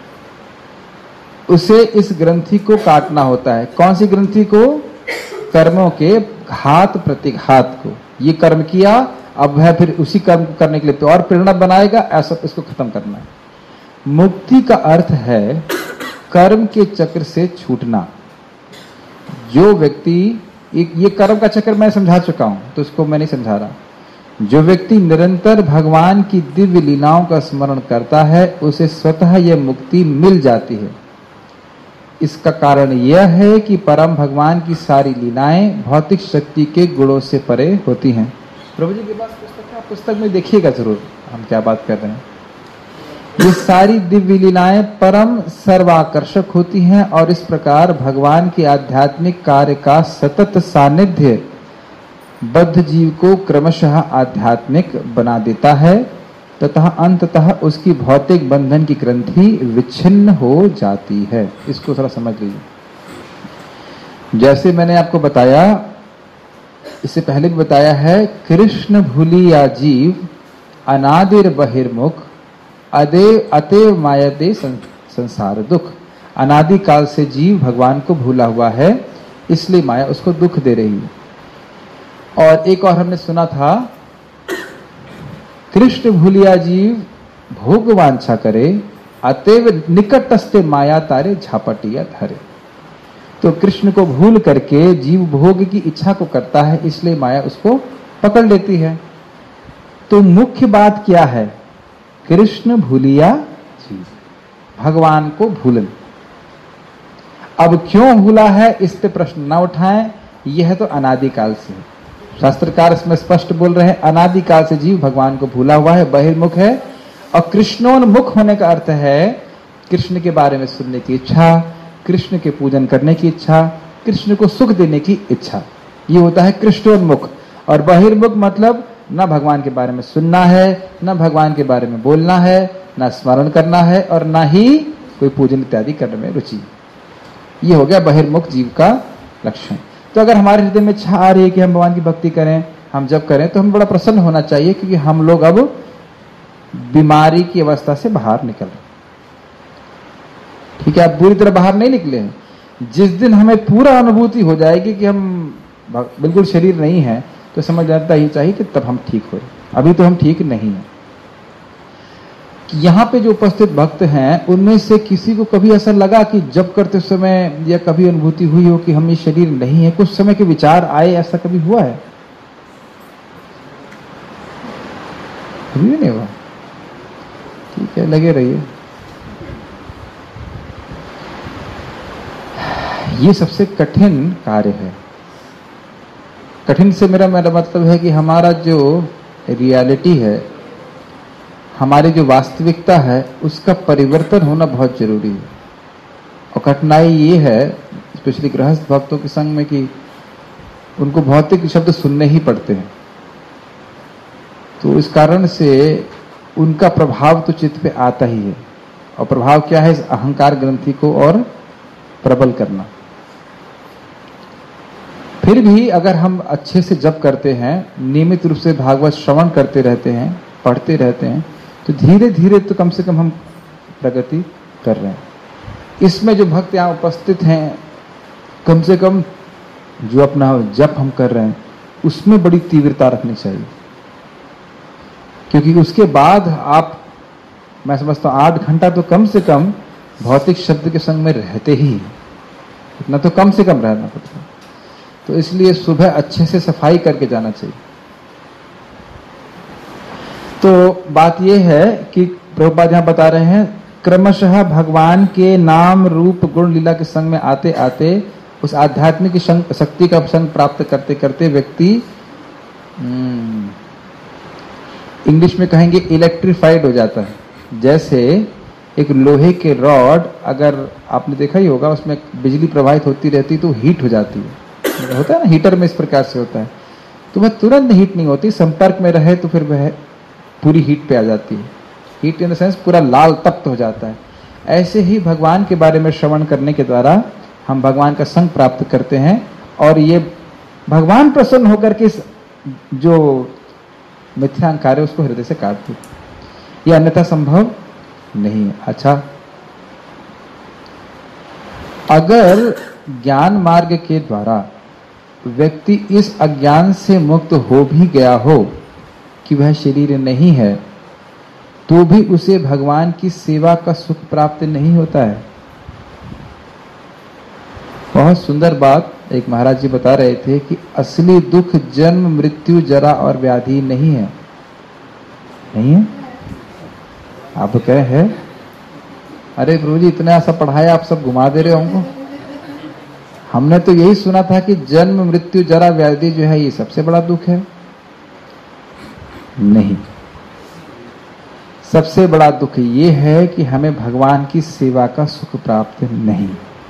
उसे इस ग्रंथि को काटना होता है। कौन सी ग्रंथि को? कर्मों के घात प्रतिघात को। ये कर्म किया, अब वह फिर उसी कर्म को करने के लिए तो और प्रेरणा बनाएगा, ऐसा इसको खत्म करना है। मुक्ति का अर्थ है कर्म के चक्र से छूटना। जो व्यक्ति, ये कर्म का चक्र मैं समझा चुका हूं तो इसको मैं नहीं समझा रहा। जो व्यक्ति निरंतर भगवान की दिव्य लीलाओं का स्मरण करता है उसे स्वतः यह मुक्ति मिल जाती है। इसका कारण यह है कि परम भगवान की सारी लीलाएं भौतिक शक्ति के गुणों से परे होती हैं। प्रभु जी के पास पुस्तक है, पुस्तक में देखिएगा जरूर हम क्या बात कर रहे हैं। ये सारी दिव्य लीलाएं परम सर्वाकर्षक होती हैं और इस प्रकार भगवान के आध्यात्मिक कार्य का सतत सानिध्य बद्ध जीव को क्रमशः आध्यात्मिक बना देता है तथा अंततः उसकी भौतिक बंधन की ग्रंथि विच्छिन्न हो जाती है। इसको थोड़ा समझ लीजिए। जैसे मैंने आपको बताया, इससे पहले भी बताया है, कृष्ण भूलिया जीव अनादिर बहिर्मुख अतएव मायते संसार दुख। अनादि काल से जीव भगवान को भूला हुआ है, इसलिए माया उसको दुख दे रही है। और एक और हमने सुना था, कृष्ण भूलिया जीव भोग वांछा करे अतएव निकटस्थ माया तारे झापटिया धरे। तो कृष्ण को भूल करके जीव भोग की इच्छा को करता है, इसलिए माया उसको पकड़ लेती है। तो मुख्य बात क्या है? कृष्ण भूलिया जीव, भगवान को भूलन। अब क्यों भूला है इस पे प्रश्न ना उठाएं, यह तो अनादिकाल से है। शास्त्रकार इसमें स्पष्ट बोल रहे हैं, अनादिकाल से जीव भगवान को भूला हुआ है, बहिर्मुख है। और कृष्णोन्मुख होने का अर्थ है कृष्ण के बारे में सुनने की इच्छा, कृष्ण के पूजन करने की इच्छा, कृष्ण को सुख देने की इच्छा, ये होता है कृष्णोन्मुख। और बहिर्मुख मतलब ना भगवान के बारे में सुनना है, ना भगवान के बारे में बोलना है, ना स्मरण करना है, और ना ही कोई पूजन इत्यादि करने में रुचि। ये हो गया बहिर्मुख जीव का लक्षण। तो अगर हमारे हृदय में इच्छा आ रही है कि हम भगवान की भक्ति करें, हम जब करें, तो हम बड़ा प्रसन्न होना चाहिए, क्योंकि हम लोग अब बीमारी की अवस्था से बाहर निकल रहे। ठीक है, आप बुरी तरह बाहर नहीं निकले हैं। जिस दिन हमें पूरा अनुभूति हो जाएगी कि हम बिल्कुल शरीर नहीं है, तो समझ जाता ही चाहिए कि तब हम ठीक हुए। अभी तो हम ठीक नहीं है। यहाँ पे जो उपस्थित भक्त हैं, उनमें से किसी को कभी ऐसा लगा कि जब करते समय या कभी अनुभूति हुई हो कि हम ये शरीर नहीं है, कुछ समय के विचार आए, ऐसा कभी हुआ है? कभी भी नहीं हुआ। ठीक है, लगे रहिए। ये सबसे कठिन कार्य है। कठिन से मेरा मतलब है कि हमारा जो रियलिटी है, हमारी जो वास्तविकता है, उसका परिवर्तन होना बहुत जरूरी है। और कठिनाई ये है, स्पेशली गृहस्थ भक्तों के संग में, कि उनको भौतिक शब्द सुनने ही पड़ते हैं। तो इस कारण से उनका प्रभाव तो चित्त पे आता ही है। और प्रभाव क्या है? इस अहंकार ग्रंथि को और प्रबल करना। फिर भी अगर हम अच्छे से जप करते हैं, नियमित रूप से भागवत श्रवण करते रहते हैं, पढ़ते रहते हैं, तो धीरे धीरे तो कम से कम हम प्रगति कर रहे हैं। इसमें जो भक्त यहाँ उपस्थित हैं, कम से कम जो अपना जप हम कर रहे हैं, उसमें बड़ी तीव्रता रखनी चाहिए। क्योंकि उसके बाद आप, मैं समझता हूँ 8 घंटा तो कम से कम भौतिक शब्द के संग में रहते ही, इतना तो कम से कम रहना पड़ता है। तो इसलिए सुबह अच्छे से सफाई करके जाना चाहिए। तो बात यह है कि प्रभुपाद यहाँ बता रहे हैं, क्रमशः भगवान के नाम रूप गुण लीला के संग में आते आते उस आध्यात्मिक शक्ति का संग प्राप्त करते करते व्यक्ति इंग्लिश में कहेंगे इलेक्ट्रिफाइड हो जाता है। जैसे एक लोहे के रॉड, अगर आपने देखा ही होगा, उसमें बिजली प्रवाहित होती रहती तो हीट हो जाती है। होता है ना, हीटर में इस प्रकार से होता है। तो वह तुरंत हीट नहीं होती, संपर्क में रहे तो फिर वह पूरी हीट पे आ जाती है। हीट इन द सेंस पूरा लाल तप्त हो जाता है। ऐसे ही भगवान के बारे में श्रवण करने के द्वारा हम भगवान का संग प्राप्त करते हैं, और ये भगवान प्रसन्न होकर के जो मिथ्या अहंकार है उसको हृदय से काट दे। ये अन्यथा संभव नहीं है। अच्छा, अगर ज्ञान मार्ग के द्वारा व्यक्ति इस अज्ञान से मुक्त हो भी गया हो कि वह शरीर नहीं है, तो भी उसे भगवान की सेवा का सुख प्राप्त नहीं होता है। बहुत सुंदर बात एक महाराज जी बता रहे थे कि असली दुख जन्म मृत्यु जरा और व्याधि नहीं है। नहीं है? आप कहे हैं, अरे प्रभु जी इतना ऐसा पढ़ाया, आप सब घुमा दे रहे होंगे। हमने तो यही सुना था कि जन्म मृत्यु जरा व्याधि जो है ये सबसे बड़ा दुख है। नहीं, सबसे बड़ा दुख ये है कि हमें भगवान की सेवा का सुख प्राप्त नहीं।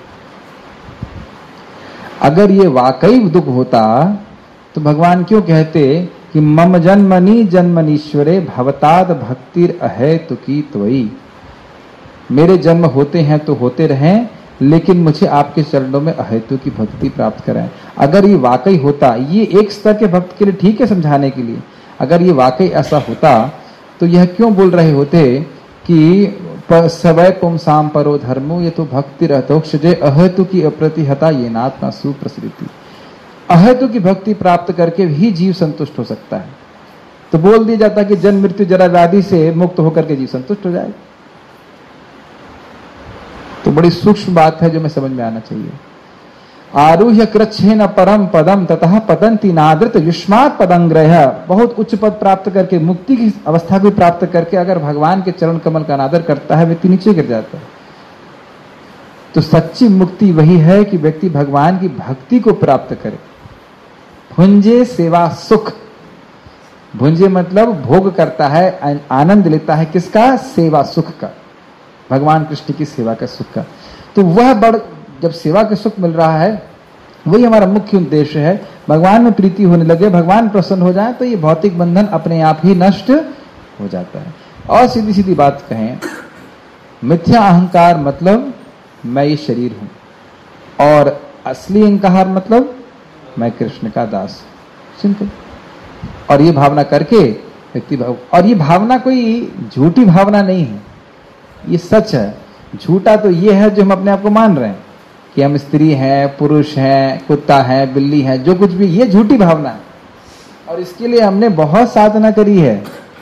अगर ये वाकई दुख होता तो भगवान क्यों कहते कि मम जन्मनि जन्मनीश्वरे भवताद भक्तिर अहेतुकी त्वयि। मेरे जन्म होते हैं तो होते रहें, लेकिन मुझे आपके चरणों में अहेतु की भक्ति प्राप्त कराएं। अगर ये वाकई होता, ये एक स्तर के भक्त के लिए ठीक है समझाने के लिए, अगर ये वाकई ऐसा होता तो यह क्यों बोल रहे होते कि सवै पुंसाम परो धर्मो ये तो भक्ति रहतोक्षजे अहेतु की अप्रतिहता ये नात्मा सुप्रसृति। अहेतु की भक्ति प्राप्त करके भी जीव संतुष्ट हो सकता है। तो बोल दिया जाता कि जन्म मृत्यु जरा व्याधि से मुक्त होकर के जीव संतुष्ट हो जाए। तो बड़ी सूक्ष्म बात है जो मैं समझ में आना चाहिए। आरुह्य कृच्छेन परम पदम ततः पतंति नादृत युष्मात् पदंग्रह। बहुत उच्च पद प्राप्त करके, मुक्ति की अवस्था को प्राप्त करके अगर भगवान के चरण कमल का अनादर करता है, व्यक्ति नीचे गिर जाता है। तो सच्ची मुक्ति वही है कि व्यक्ति भगवान की भक्ति को प्राप्त करे। भुंजे सेवा सुख, भुंजे मतलब भोग करता है, आनंद लेता है किसका? सेवा सुख का, भगवान कृष्ण की सेवा का सुख का। तो वह जब सेवा का सुख मिल रहा है, वही हमारा मुख्य उद्देश्य है। भगवान में प्रीति होने लगे, भगवान प्रसन्न हो जाए, तो ये भौतिक बंधन अपने आप ही नष्ट हो जाता है। और सीधी सीधी बात कहें, मिथ्या अहंकार मतलब मैं ये शरीर हूं, और असली अहंकार मतलब मैं कृष्ण का दास। सिंपल। और ये भावना करके व्यक्ति और ये भावना कोई झूठी भावना नहीं है, ये सच है। झूठा तो ये है जो हम अपने आप को मान रहे हैं कि हम स्त्री हैं, पुरुष हैं, कुत्ता है, बिल्ली है, जो कुछ भी, ये झूठी भावना है। और इसके लिए हमने बहुत साधना करी है।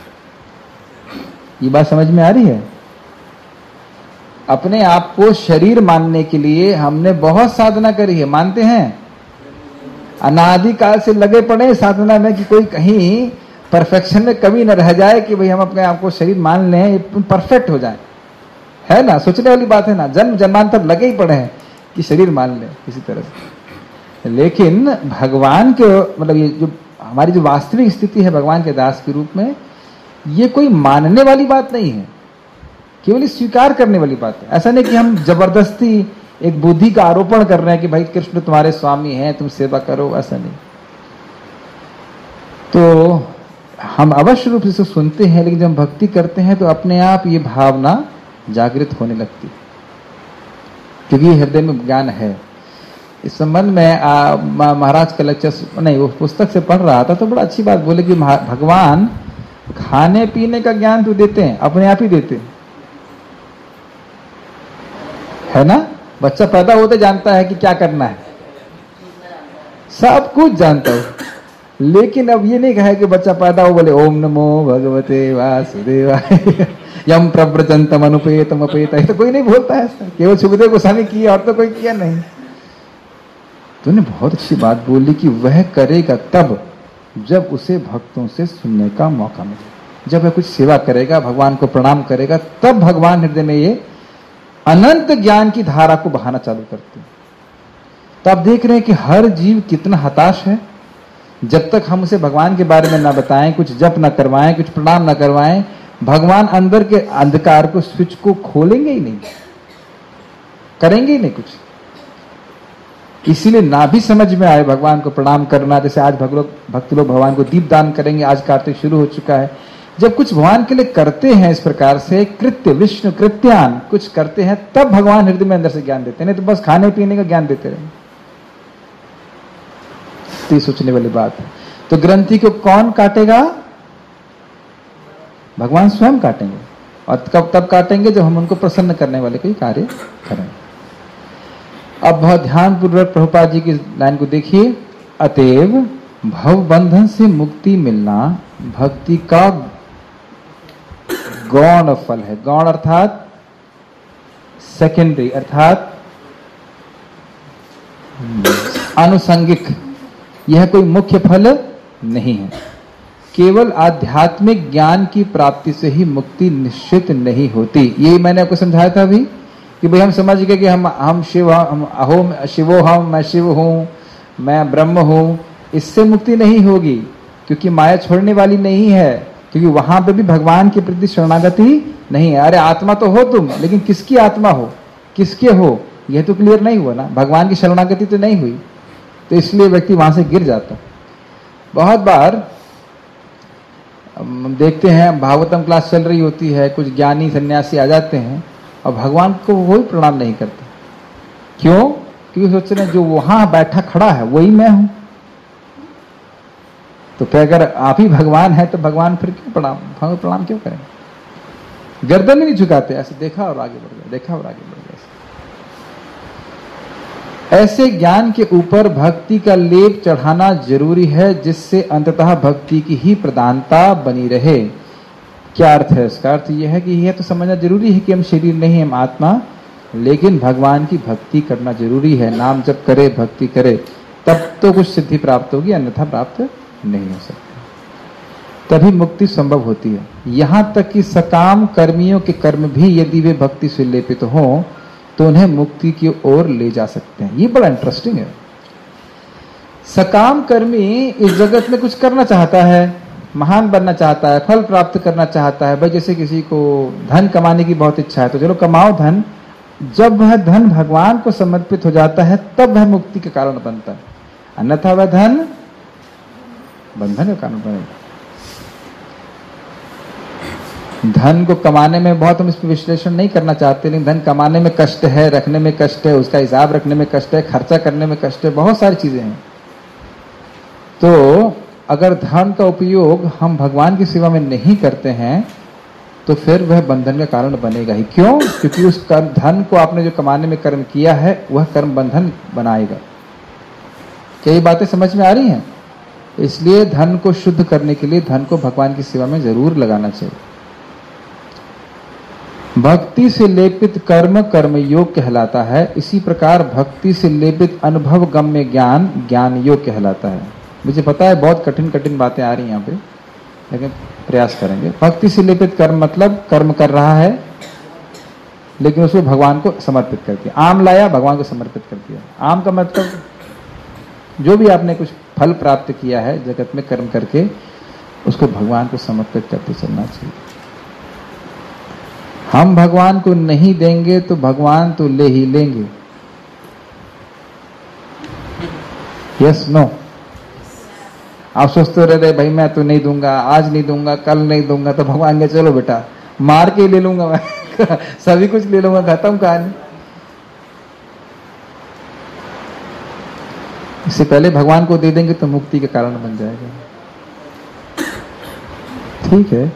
ये बात समझ में आ रही है? अपने आप को शरीर मानने के लिए हमने बहुत साधना करी है। मानते हैं? अनादिकाल से लगे पड़े साधना में कि कोई कहीं परफेक्शन में कमी न रह जाए कि भाई हम अपने आप को शरीर मान लें, परफेक्ट हो जाए। है ना? सोचने वाली बात है ना? जन्म जन्मांतर लगे ही पड़े हैं कि शरीर मान लें किसी तरह से। लेकिन भगवान के मतलब ये जो हमारी जो वास्तविक स्थिति है भगवान के दास के रूप में, ये कोई मानने वाली बात नहीं है, केवल स्वीकार करने वाली बात है। ऐसा नहीं कि हम जबरदस्ती एक बुद्धि का आरोपण कर रहे हैं कि भाई कृष्ण तुम्हारे स्वामी हैं, तुम सेवा करो, ऐसा नहीं। तो हम अवश्य रूप से सुनते हैं, लेकिन जब हम भक्ति करते हैं तो अपने आप ये भावना जागृत होने लगती, क्योंकि हृदय में ज्ञान है। इस संबंध में महाराज का लेक्चर नहीं, वो पुस्तक से पढ़ रहा था तो बड़ा अच्छी बात बोले कि भगवान खाने पीने का ज्ञान तो देते हैं, अपने आप ही देते हैं, है ना? बच्चा पैदा होते जानता है कि क्या करना है, सब कुछ जानता है। लेकिन अब ये नहीं कहा कि बच्चा पैदा हो बोले ओम नमो भगवते वासुदेवाय यम प्रव्रजंतम अनुपेतम अपेत, तो कोई नहीं बोलता है ऐसा। केवल सुखदेव गोस्वामी किया और तो कोई किया नहीं। तूने बहुत अच्छी बात बोली कि वह करेगा तब जब उसे भक्तों से सुनने का मौका मिले। जब वह कुछ सेवा करेगा, भगवान को प्रणाम करेगा, तब भगवान हृदय में ये अनंत ज्ञान की धारा को बहाना चालू करते हैं। तो आप देख रहे हैं कि हर जीव कितना हताश है। जब तक हम उसे भगवान के बारे में ना बताएं, कुछ जप ना करवाएं, कुछ प्रणाम ना करवाएं, भगवान अंदर के अंधकार को, स्विच को खोलेंगे ही नहीं, करेंगे ही नहीं कुछ। इसीलिए ना भी समझ में आए भगवान को प्रणाम करना, जैसे आज भक्त लोग भगवान को दीप दान करेंगे, आज कार्तिक शुरू हो चुका है। जब कुछ भगवान के लिए करते हैं इस प्रकार से कृत्य, विष्णु कृत्यान कुछ करते हैं, तब भगवान हृदय में अंदर से ज्ञान देते हैं, नहीं तो बस खाने पीने का ज्ञान देते रहे। तो ये सोचने वाली बात है। तो ग्रंथि को कौन काटेगा? भगवान स्वयं काटेंगे। और तब काटेंगे जब हम उनको प्रसन्न करने वाले कोई कार्य करें। अब बहुत ध्यान पूर्वक प्रभुपाद जी की लाइन को देखिए। अतएव भव बंधन से मुक्ति मिलना भक्ति का गौण फल है। गौण अर्थात सेकेंडरी, अर्थात आनुषंगिक। यह कोई मुख्य फल नहीं है। केवल आध्यात्मिक ज्ञान की प्राप्ति से ही मुक्ति निश्चित नहीं होती। यही मैंने आपको समझाया था अभी कि भाई हम समझ गए कि हम शिव, हम अहोम शिवो हम, मैं शिव हूं, मैं ब्रह्म हूं। इससे मुक्ति नहीं होगी, क्योंकि माया छोड़ने वाली नहीं है, क्योंकि वहां पे भी भगवान के प्रति शरणागति नहीं है। अरे आत्मा तो हो तुम, लेकिन किसकी आत्मा हो, किसके हो, यह तो क्लियर नहीं हुआ ना। भगवान की शरणागति तो नहीं हुई, तो इसलिए व्यक्ति वहां से गिर जाता। बहुत बार हम देखते हैं भागवतम क्लास चल रही होती है, कुछ ज्ञानी सन्यासी आ जाते हैं और भगवान को कोई प्रणाम नहीं करते। क्यों? क्योंकि सोच रहे हैं जो वहां बैठा खड़ा है वही मैं हूं। तो फिर अगर आप ही भगवान है तो भगवान फिर क्यों प्रणाम क्यों करें? गर्दन नहीं झुकाते, ऐसे देखा और आगे बढ़ गया, देखा और आगे बढ़ गया। ऐसे ज्ञान के ऊपर भक्ति का लेप चढ़ाना जरूरी है, जिससे अंततः भक्ति की ही प्रधानता बनी रहे। क्या अर्थ है इसका? अर्थ यह है कि यह तो समझना जरूरी है कि हम शरीर नहीं, हम आत्मा लेकिन भगवान की भक्ति करना जरूरी है। नाम जब करे, भक्ति करे, तब तो कुछ सिद्धि प्राप्त होगी, अन्यथा प्राप्त नहीं हो सकती। तभी मुक्ति संभव होती है। यहां तक कि सकाम कर्मियों के कर्म भी यदि वे भक्ति से लेपित हों तो उन्हें मुक्ति की ओर ले जा सकते हैं। ये बड़ा इंटरेस्टिंग है। सकाम कर्मी इस जगत में कुछ करना चाहता है, महान बनना चाहता है, फल प्राप्त करना चाहता है। भाई जैसे किसी को धन कमाने की बहुत इच्छा है तो चलो कमाओ धन। जब वह धन भगवान को समर्पित हो जाता है तब वह मुक्ति के कारण बनता है, अन्यथा वह धन बंधन का कारण बनेगा। धन को कमाने में बहुत हम इस पर विश्लेषण नहीं करना चाहते, लेकिन धन कमाने में कष्ट है, रखने में कष्ट है, उसका हिसाब रखने में कष्ट है, खर्चा करने में कष्ट है, बहुत सारी चीजें हैं। तो अगर धन का उपयोग हम भगवान की सेवा में नहीं करते हैं तो फिर वह बंधन का कारण बनेगा ही। क्यों? क्योंकि उस धन को आपने जो कमाने में कर्म किया है वह कर्म बंधन बनाएगा। क्या ये बातें समझ में आ रही हैं? इसलिए धन को शुद्ध करने के लिए धन को भगवान की सेवा में जरूर लगाना चाहिए। भक्ति से लेपित कर्म कर्म योग कहलाता है। इसी प्रकार भक्ति से लेपित अनुभव गम्य ज्ञान ज्ञान योग कहलाता है। मुझे पता है बहुत कठिन कठिन बातें आ रही हैं यहाँ पे, लेकिन प्रयास करेंगे। भक्ति से लेपित कर्म मतलब कर्म कर रहा है लेकिन उसको भगवान को समर्पित कर दिया। आम लाया, भगवान को समर्पित कर दिया। आम का मतलब जो भी आपने कुछ फल प्राप्त किया है जगत में कर्म करके, उसको भगवान को समर्पित करते चलना चाहिए। हम भगवान को नहीं देंगे तो भगवान तो ले ही लेंगे। Yes no? आप सोचते रहे भाई मैं तो नहीं दूंगा, आज नहीं दूंगा, कल नहीं दूंगा, तो भगवान ने चलो बेटा मार के ले लूंगा मैं सभी कुछ ले लूंगा, खत्म कहानी। इससे पहले भगवान को दे देंगे तो मुक्ति के कारण बन जाएगा। ठीक है,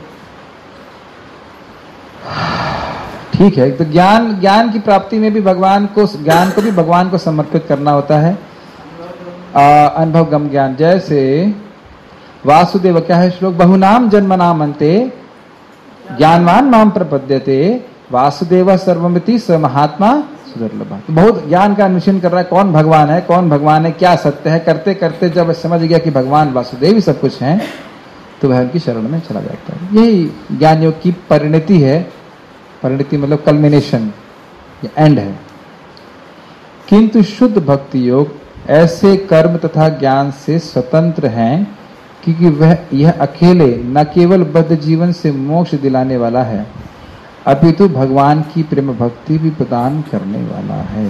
ठीक है। तो ज्ञान की प्राप्ति में भी ज्ञान को भी भगवान को समर्पित करना होता है। अनुभव गम ज्ञान, जैसे वासुदेव क्या है श्लोक, बहुनाम जन्मनाम अन्ते ज्ञानवान माम प्रपद्यते वासुदेव सर्वमिति स महात्मा सुदुर्लभ। तो बहुत ज्ञान का अन्वेषण कर रहा है, कौन भगवान है, क्या सत्य है। करते करते जब समझ गया कि भगवान वासुदेव ही सब कुछ है तो वह उनकी शरण में चला जाता है। यही ज्ञान योग की परिणति है। परिणति मतलब कल्मिनेशन, एंड है। किंतु शुद्ध भक्ति योग ऐसे कर्म तथा ज्ञान से स्वतंत्र हैं क्योंकि वह यह अकेले न केवल बद्ध जीवन से मोक्ष दिलाने वाला है अपितु भगवान की प्रेम भक्ति भी प्रदान करने वाला है।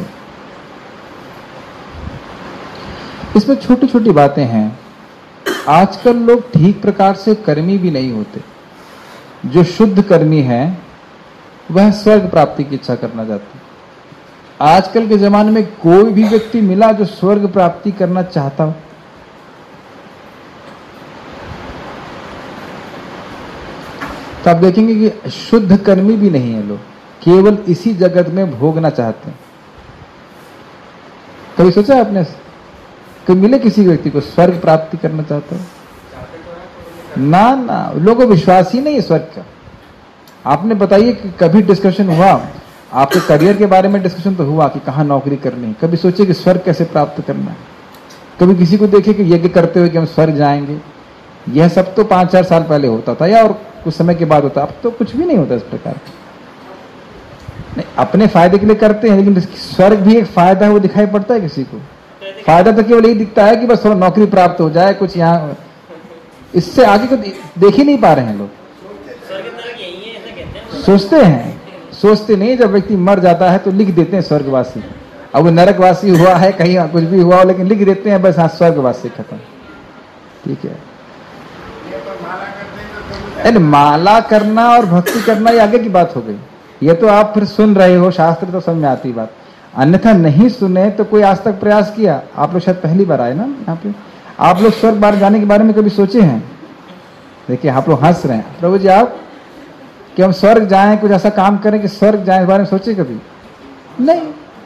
इसमें छोटी छोटी बातें हैं। आजकल लोग ठीक प्रकार से कर्मी भी नहीं होते। जो शुद्ध कर्मी है वह स्वर्ग प्राप्ति की इच्छा करना चाहते। आजकल के जमाने में कोई भी व्यक्ति मिला जो स्वर्ग प्राप्ति करना चाहता हो? तो आप देखेंगे कि शुद्ध कर्मी भी नहीं है लोग, केवल इसी जगत में भोगना चाहते हैं। कभी सोचा आपने कि मिले किसी व्यक्ति को स्वर्ग प्राप्ति करना चाहता है? ना, लोगों को विश्वास ही नहीं है स्वर्ग का। आपने बताइए कि कभी डिस्कशन हुआ आपके करियर के बारे में? डिस्कशन तो हुआ कि कहाँ नौकरी करनी है। कभी सोचे कि स्वर्ग कैसे प्राप्त करना है? कभी किसी को देखे कि यज्ञ करते हुए कि हम स्वर्ग जाएंगे? यह सब तो 5-4 साल पहले होता था या और कुछ समय के बाद होता। अब तो कुछ भी नहीं होता इस प्रकार। नहीं, अपने फायदे के लिए करते हैं, लेकिन स्वर्ग भी एक फायदा है, वो दिखाई पड़ता है किसी को? फायदा तो केवल यही दिखता है कि बस थोड़ा नौकरी प्राप्त हो जाए, कुछ यहाँ। इससे आगे को देख ही नहीं पा रहे हैं लोग। सोचते नहीं। जब व्यक्ति मर जाता है तो लिख देते हैं स्वर्गवासी। अब वो नरकवासी हुआ है, कहीं कुछ भी हुआ हो, लेकिन लिख देते हैं बस हाँ स्वर्गवासी, खत्म। ठीक है। माला करना और भक्ति करना ये आगे की बात हो गई। ये तो आप फिर सुन रहे हो, शास्त्र तो समझ में आती बात। अन्यथा नहीं सुने तो कोई आज तक प्रयास किया? आप लोग शायद पहली बार आए ना यहाँ पे। आप लोग स्वर्ग बार जाने के बारे में कभी सोचे हैं? देखिए आप लोग हंस रहे हैं। प्रभु जी आप कि हम स्वर्ग जाएं, कुछ ऐसा काम करें कि स्वर्ग जाएं, इस बारे में सोचे कभी? नहीं।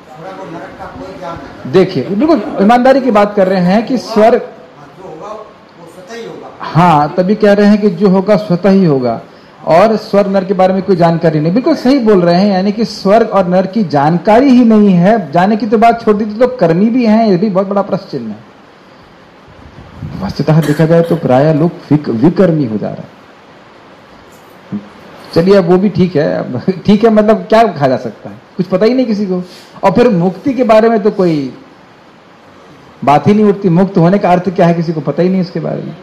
देखिए बिल्कुल ईमानदारी की बात कर रहे हैं कि स्वर्ग, हाँ तभी कह रहे हैं कि जो होगा स्वतः ही होगा। और स्वर्ग नर के बारे में कोई जानकारी नहीं। बिल्कुल सही बोल रहे हैं, यानी कि स्वर्ग और नर की जानकारी ही नहीं है। जाने की तो बात छोड़ दी, तो लोग कर्मी भी हैं, ये भी बहुत बड़ा प्रश्न चिन्ह है। वस्तुतः देखा जाए तो प्राय लोग विकर्मी हो जा रहे हैं। चलिए अब वो भी ठीक है, ठीक है मतलब क्या कहा जा सकता है, कुछ पता ही नहीं किसी को। और फिर मुक्ति के बारे में तो कोई बात ही नहीं उठती। मुक्त होने का अर्थ क्या है किसी को पता ही नहीं इसके बारे में।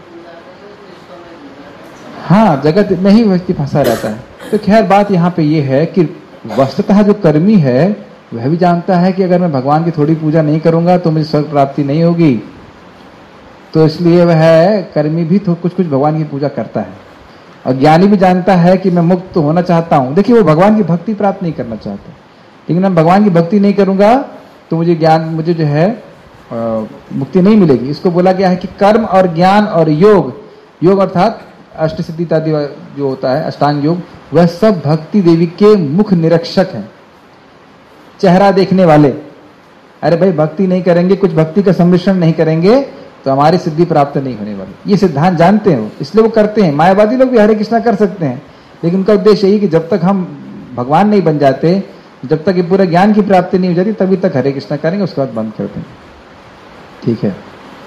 हाँ, जगत में ही व्यक्ति फंसा रहता है। तो खैर बात यहाँ पे ये है कि वस्तुतः जो कर्मी है वह भी जानता है कि अगर मैं भगवान की थोड़ी पूजा नहीं करूंगा तो मुझे स्वर्ग प्राप्ति नहीं होगी। तो इसलिए वह कर्मी भी तो कुछ कुछ भगवान की पूजा करता है। और ज्ञानी भी जानता है कि मैं मुक्त तो होना चाहता हूं। देखिए वो भगवान की भक्ति प्राप्त नहीं करना चाहता, लेकिन मैं भगवान की भक्ति नहीं करूंगा तो मुझे जो है मुक्ति नहीं मिलेगी। इसको बोला गया है कि कर्म और ज्ञान और योग अर्थात अष्ट सिद्धि इत्यादि जो होता है अष्टांग योग, वह सब भक्ति देवी के मुख निरीक्षक हैं, चेहरा देखने वाले। अरे भाई भक्ति नहीं करेंगे, कुछ भक्ति का सम्मिश्रण नहीं करेंगे तो हमारी सिद्धि प्राप्त नहीं होने वाली। ये सिद्धांत जानते हैं वो, इसलिए वो करते हैं। मायावादी लोग भी हरे कृष्णा कर सकते हैं, लेकिन उनका उद्देश्य यही कि जब तक हम भगवान नहीं बन जाते, जब तक ये पूरे ज्ञान की प्राप्ति नहीं हो जाती, तभी तक हरे कृष्णा करेंगे, उसके बाद बंद कर देंगे। ठीक है,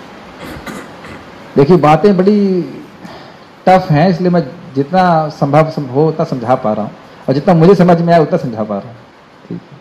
देखिए बातें बड़ी टफ हैं, इसलिए मैं जितना संभव हो उतना समझा पा रहा हूं, और जितना मुझे समझ में आया उतना समझा पा रहा हूं। ठीक है,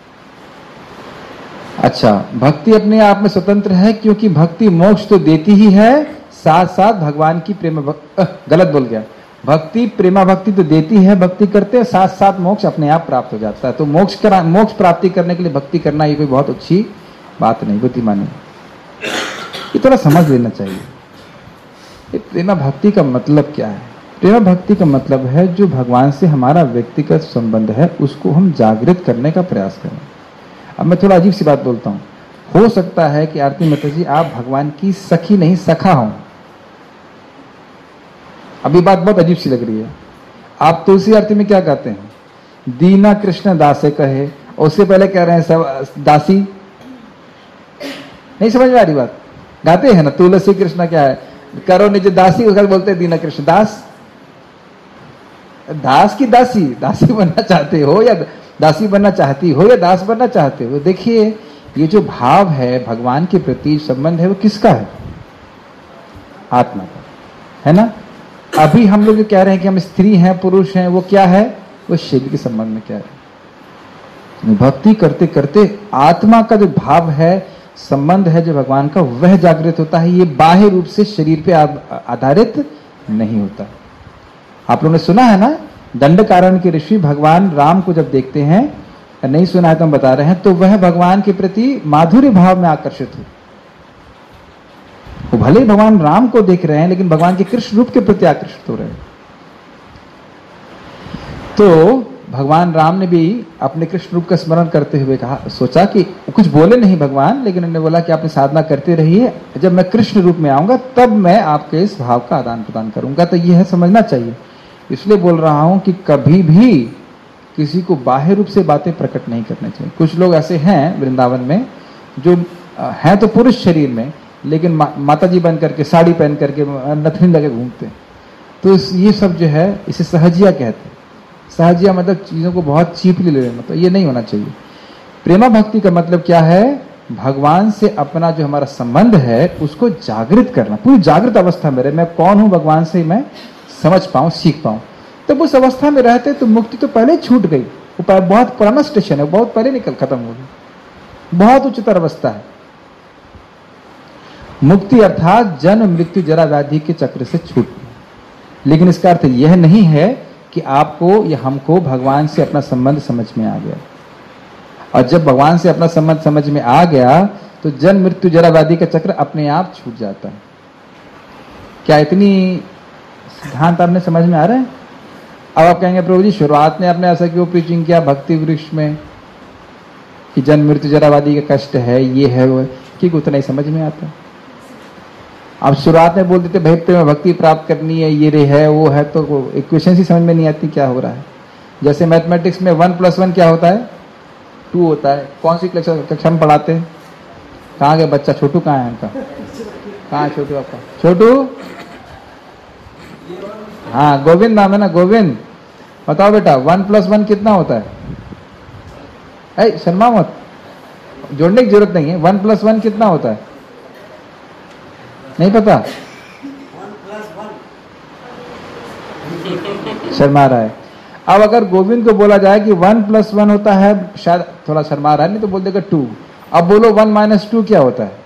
अच्छा, भक्ति अपने आप में स्वतंत्र है, क्योंकि भक्ति मोक्ष तो देती ही है, साथ साथ भगवान की गलत बोल गया, भक्ति प्रेमा भक्ति तो देती है, भक्ति करते हैं साथ साथ मोक्ष अपने आप प्राप्त हो जाता है। तो मोक्ष प्राप्ति करने के लिए भक्ति करना ये कोई बहुत अच्छी बात नहीं, बुद्धिमानी। ये थोड़ा समझ लेना चाहिए। प्रेमा भक्ति का मतलब क्या है? प्रेमा भक्ति का मतलब है जो भगवान से हमारा व्यक्तिगत संबंध है उसको हम जागृत करने का प्रयास करें। अब मैं थोड़ा अजीब सी बात बोलता हूं, हो सकता है कि आरती माता जी आप भगवान की सखी नहीं सखा हो। अभी बात बहुत अजीब सी लग रही है। आप तुलसी आरती में क्या कहते हैं? दीना कृष्ण दासे कहे, और उससे पहले कह रहे हैं सब दासी। नहीं समझ में आ रही बात? गाते हैं ना तुलसी कृष्ण क्या है, करो निज दासी, उसका बोलते हैं दीना कृष्ण दास। दास की दासी बनना चाहते हो या दासी बनना चाहती हो या दास बनना चाहते हो? देखिए ये जो भाव है भगवान के प्रति संबंध है वो किसका है? आत्मा का है ना। अभी हम लोग जो कह रहे हैं कि हम स्त्री हैं पुरुष हैं, वो क्या है? वो शरीर के संबंध में क्या है। भक्ति करते करते आत्मा का जो भाव है, संबंध है जो भगवान का, वह जागृत होता है। ये बाह्य रूप से शरीर पे आधारित नहीं होता। आप लोगों ने सुना है ना, दंडकारण्य के ऋषि भगवान राम को जब देखते हैं, नहीं सुना है तो हम बता रहे हैं, तो वह भगवान के प्रति माधुर्य भाव में आकर्षित हुए। वो भले ही भगवान राम को देख रहे हैं, लेकिन भगवान के कृष्ण रूप के प्रति आकर्षित हो रहे हैं। तो भगवान राम ने भी अपने कृष्ण रूप का स्मरण करते हुए कहा, सोचा कि कुछ बोले नहीं भगवान, लेकिन उन्होंने बोला कि आपने साधना करते रहिए, जब मैं कृष्ण रूप में आऊंगा तब मैं आपके इस भाव का आदान प्रदान करूंगा। तो यह समझना चाहिए। इसलिए बोल रहा हूं कि कभी भी किसी को बाह्य रूप से बातें प्रकट नहीं करनी चाहिए। कुछ लोग ऐसे हैं वृंदावन में जो हैं तो पुरुष शरीर में, लेकिन माता जी बन करके साड़ी पहन करके नथनी लगे घूमते हैं। तो ये सब जो है इसे सहजिया कहते हैं। सहजिया मतलब चीजों को बहुत चीपली ले लेना, तो ये नहीं होना चाहिए। प्रेमा भक्ति का मतलब क्या है? भगवान से अपना जो हमारा संबंध है उसको जागृत करना, पूरी जागृत अवस्था में रहे। मैं कौन हूं भगवान से मैं समझ पाऊं, सीख पाऊं। तब उस अवस्था में रहते तो मुक्ति तो पहले छूट गई, वो बहुत पुराना स्टेशन है, बहुत पहले खत्म हो गई, बहुत उच्चतर अवस्था है। मुक्ति अर्थात जन्म मृत्यु जरा व्याधि के चक्र से छूटना। लेकिन इसका अर्थ यह नहीं है कि आपको या हमको भगवान से अपना संबंध समझ में आ गया, और जब भगवान से अपना संबंध समझ में आ गया तो जन्म मृत्यु जरा व्याधि का चक्र अपने आप छूट जाता है। क्या इतनी सिद्धांत आपने समझ में आ रहा है? अब आप कहेंगे प्रभु जी शुरुआत में आपने ऐसा क्यों प्रीचिंग किया भक्ति वृक्ष में कि जन्म मृत्यु जरा व्याधि का कष्ट है, ये है वो है, क्योंकि उतना ही समझ में आता। आप शुरुआत में बोल देते भाई प्रेम भक्ति प्राप्त करनी है, ये रे है वो है, तो इक्वेशन ही समझ में नहीं आती क्या हो रहा है। जैसे मैथमेटिक्स में 1 + 1 क्या होता है? 2 होता है। कौन सी कक्षा में पढ़ाते हैं? कहाँ गए बच्चा? छोटू कहाँ है उनका? कहाँ है छोटू आपका? छोटू हाँ गोविंद नाम है ना, गोविंद। बताओ बेटा 1 + 1 कितना होता है? शर्मा मत, जोड़ने की जरूरत नहीं है। 1 + 1 कितना होता है? नहीं पता? 1 + 1 शर्मा रहा है। अब अगर गोविंद को बोला जाए कि 1 + 1 होता है, शायद थोड़ा शर्मा रहा है, नहीं तो बोल देगा 2। अब बोलो 1 - 2 क्या होता है?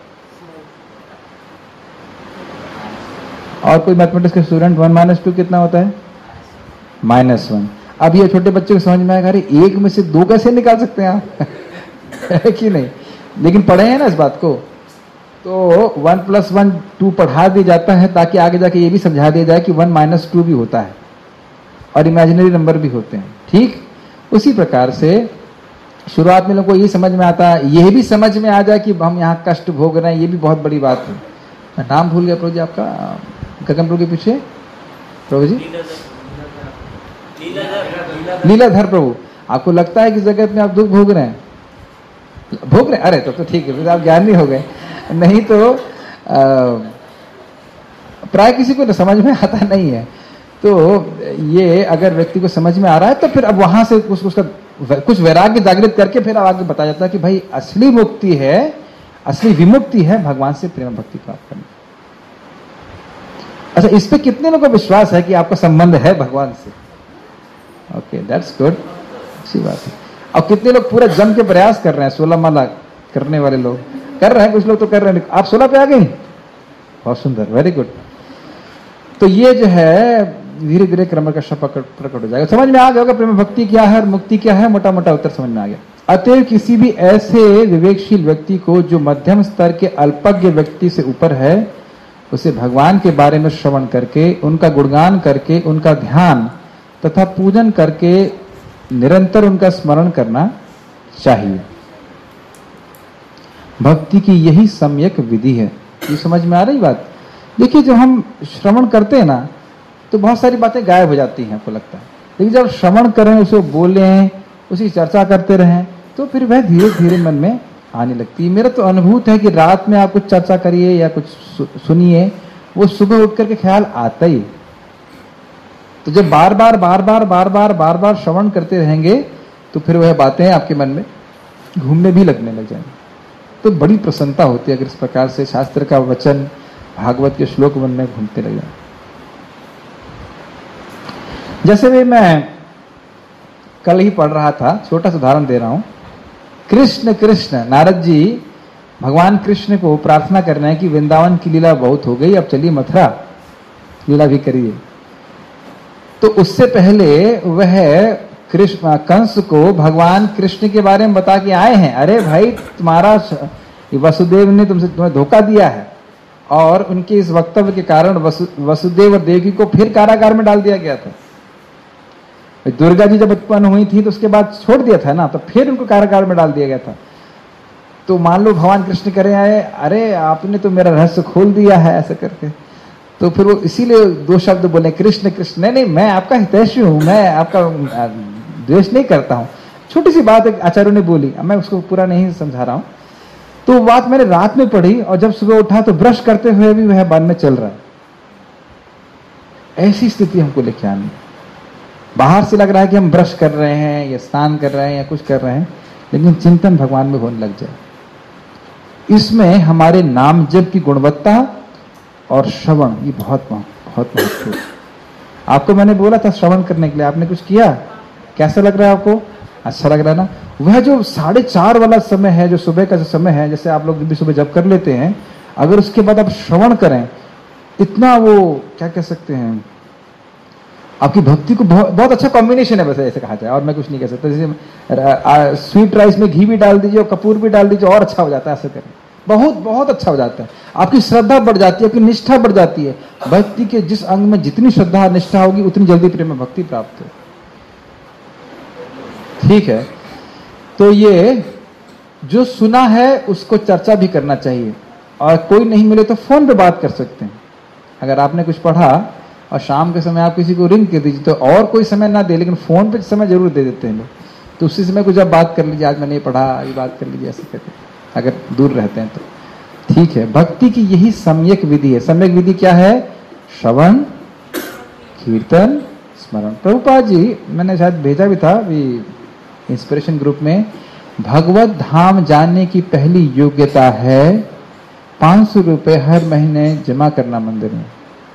और कोई मैथमेटिक्स के स्टूडेंट 1 - 2 कितना होता है? -1। अब ये छोटे बच्चे को समझ में आएगा, अरे 1 में से 2 कैसे निकाल सकते हैं आप? है कि नहीं? लेकिन पढ़े हैं ना इस बात को। तो 1 + 1 2 पढ़ा दिया जाता है ताकि आगे जाके ये भी समझा दिया जाए कि 1 - 2 भी होता है और इमेजिनरी नंबर भी होते हैं। ठीक उसी प्रकार से शुरुआत में लोगों को ये समझ में आता है, ये भी समझ में आ जाए कि हम यहाँ कष्ट भोग रहे हैं, ये भी बहुत बड़ी बात है। मैं नाम भूल गया प्रभु जी आपका, गगन प्रभु के पीछे प्रभु जी लीलाधर प्रभु। आपको लगता है कि जगत में आप दुख भोग रहे हैं? अरे तो ठीक है, आप ज्ञानी हो गए। नहीं तो प्राय किसी को समझ में आता नहीं है। तो ये अगर व्यक्ति को समझ में आ रहा है तो फिर अब वहां से उसका कुछ वैराग्य जागृत करके फिर आगे बताया जाता है कि भाई असली मुक्ति है, असली विमुक्ति है भगवान से प्रेम भक्ति प्राप्त करना। अच्छा, इस पे कितने लोगों को विश्वास है कि आपका संबंध है भगवान से? ओके, दैट्स गुड, अच्छी बात है। अब कितने लोग पूरा जम के प्रयास कर रहे हैं? 16 माला करने वाले लोग कर रहे हैं, कुछ लोग तो कर रहे हैं। आप 16 पे आ गए, बहुत सुंदर, वेरी गुड। तो ये जो है धीरे धीरे क्रम का प्रकट हो जाएगा, समझ में आ गया होगा प्रेम भक्ति क्या है और मुक्ति क्या है, मोटा मोटा उत्तर समझ में आ गया। अतएव किसी भी ऐसे विवेकशील व्यक्ति को जो मध्यम स्तर के अल्पज्ञ व्यक्ति से ऊपर है, उसे भगवान के बारे में श्रवण करके, उनका गुणगान करके, उनका ध्यान तथा पूजन करके निरंतर उनका स्मरण करना चाहिए। भक्ति की यही सम्यक विधि है। ये समझ में आ रही बात? देखिए, जब हम श्रवण करते हैं ना तो बहुत सारी बातें गायब हो जाती हैं, आपको लगता है, लेकिन जब श्रवण करें, उसे बोलें, उसी चर्चा करते रहें, तो फिर वह धीरे धीरे मन में आने लगती है। मेरा तो अनुभूत है कि रात में आप कुछ चर्चा करिए या कुछ सुनिए, वो सुबह उठ करके ख्याल आता ही। तो जब बार बार श्रवण करते रहेंगे तो फिर वह बातें आपके मन में घूमने भी लगने लग जाएंगी। तो बड़ी प्रसन्नता होती है अगर इस प्रकार से शास्त्र का वचन, भागवत के श्लोक मन में घूमते लग जाए। जैसे भी मैं कल ही पढ़ रहा था, छोटा सा उदाहरण दे रहा हूं। कृष्ण कृष्ण, नारद जी भगवान कृष्ण को प्रार्थना कर रहे हैं कि वृंदावन की लीला बहुत हो गई, अब चलिए मथुरा लीला भी करिए। तो उससे पहले वह कृष्ण कंस को भगवान कृष्ण के बारे में बता के आए हैं, अरे भाई तुम्हारा वसुदेव ने तुम्हें धोखा दिया है, और उनके इस वक्तव्य के कारण वसुदेव और देवकी को फिर कारागार में डाल दिया गया था। दुर्गा जी जब उत्पन्न हुई थी तो उसके बाद छोड़ दिया था ना, तो फिर उनको कारागार में डाल दिया गया था। तो मान लो भगवान कृष्ण करे आए, अरे आपने तो मेरा रहस्य खोल दिया है ऐसे करके। तो फिर वो इसीलिए 2 शब्द बोले, कृष्ण कृष्ण। नहीं, मैं आपका हितैषी हूं, मैं आपका द्वेष नहीं करता हूं। छोटी सी बात आचार्यों ने बोली, मैं उसको पूरा नहीं समझा रहा हूं। तो बात मैंने रात में पढ़ी और जब सुबह उठा तो ब्रश करते हुए भी वह मन में चल रहा है। ऐसी स्थिति हमको लेके आनी। बाहर से लग रहा है कि हम ब्रश कर रहे हैं या स्नान कर रहे हैं या कुछ कर रहे हैं, लेकिन चिंतन भगवान में होने लग जाए। इसमें हमारे नाम जप की गुणवत्ता और श्रवण, ये बहुत महत्वपूर्ण। आपको मैंने बोला था श्रवण करने के लिए, आपने कुछ किया? कैसा लग रहा है आपको? अच्छा लग रहा है ना? वह जो 4:30 वाला समय है, जो सुबह का जो समय है, जैसे आप लोग भी सुबह जप कर लेते हैं, अगर उसके बाद आप श्रवण करें, इतना वो क्या कह सकते हैं, आपकी भक्ति को बहुत अच्छा कॉम्बिनेशन है, वैसे ऐसे कहा जाए, और मैं कुछ नहीं कह सकता। जैसे स्वीट राइस में घी भी डाल दीजिए और कपूर भी डाल दीजिए, और अच्छा हो जाता है। ऐसे करें, बहुत अच्छा हो जाता है। आपकी श्रद्धा बढ़ जाती है, आपकी निष्ठा बढ़ जाती है। भक्ति के जिस अंग में जितनी श्रद्धा निष्ठा होगी, उतनी जल्दी प्रेम भक्ति प्राप्त हो। ठीक है, तो ये जो सुना है उसको चर्चा भी करना चाहिए, और कोई नहीं मिले तो फोन पे बात कर सकते हैं। अगर आपने कुछ पढ़ा और शाम के समय आप किसी को रिंग कर दीजिए, तो और कोई समय ना दे, लेकिन फोन पे समय जरूर दे देते हैं लोग। तो उसी समय कुछ आप बात कर लीजिए, आज मैंने ये पढ़ा, ये बात कर लीजिए, ऐसे करके, अगर दूर रहते हैं तो। ठीक है, भक्ति की यही सम्यक विधि है। सम्यक विधि क्या है? श्रवण, कीर्तन स्मरण। प्रभुपाद जी, मैंने शायद भेजा भी था अभी इंस्पिरेशन ग्रुप में, भगवत धाम जानने की पहली योग्यता है 500 रुपए हर महीने जमा करना मंदिर में।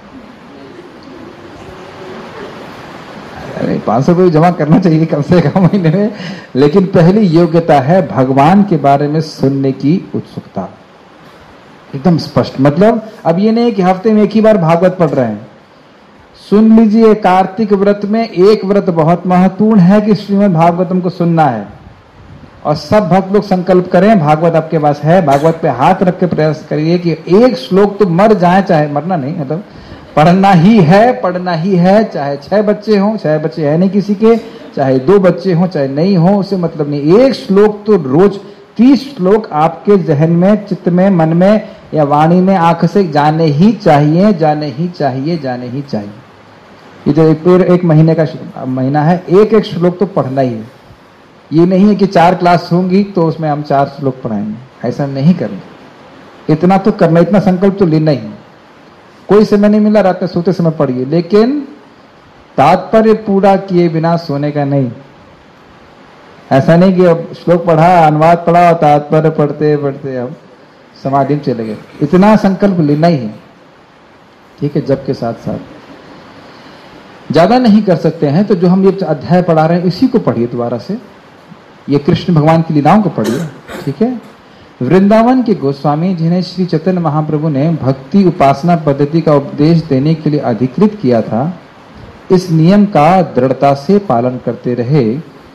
अरे 500 रुपये जमा करना चाहिए कम से कम महीने में, लेकिन पहली योग्यता है भगवान के बारे में सुनने की उत्सुकता, एकदम स्पष्ट। मतलब अब ये नहीं कि हफ्ते में एक ही बार भागवत पढ़ रहे हैं। सुन लीजिए, कार्तिक व्रत में एक व्रत बहुत महत्वपूर्ण है कि श्रीमद् भागवतम को सुनना है, और सब भक्त लोग संकल्प करें, भागवत आपके पास है, भागवत पे हाथ रख के प्रयास करिए कि एक श्लोक तो मर जाए, चाहे मरना नहीं, मतलब पढ़ना ही है, चाहे 6 बच्चे हों, 6 बच्चे है नहीं किसी के, चाहे 2 बच्चे हों, चाहे नहीं हो, उससे मतलब नहीं। एक श्लोक तो रोज 30 श्लोक आपके जहन में, चित्त में, मन में या वाणी में, आंख से जाने ही चाहिए, जाने ही चाहिए, जाने ही चाहिए। ये जो एक महीने का महीना है, एक एक श्लोक तो पढ़ना ही है। ये नहीं है कि 4 क्लास होंगी तो उसमें हम 4 श्लोक पढ़ाएंगे, ऐसा नहीं करेंगे। इतना तो करना, इतना संकल्प तो लेना ही। कोई समय नहीं मिला, रात में सोते समय पढ़िए, लेकिन तात्पर्य पूरा किए बिना सोने का नहीं। ऐसा नहीं कि अब श्लोक पढ़ा, अनुवाद पढ़ा और तात्पर्य पढ़ते पढ़ते अब समाधि में चले गए। इतना संकल्प लेना ही है, ठीक है, जब के साथ साथ। ज्यादा नहीं कर सकते हैं तो जो हम ये अध्याय पढ़ा रहे हैं इसी को पढ़िए दोबारा से, ये कृष्ण भगवान की लीलाओं को पढ़िए, ठीक है। वृंदावन के गोस्वामी, जिन्हें श्री चैतन्य महाप्रभु ने भक्ति उपासना पद्धति का उपदेश देने के लिए अधिकृत किया था, इस नियम का दृढ़ता से पालन करते रहे।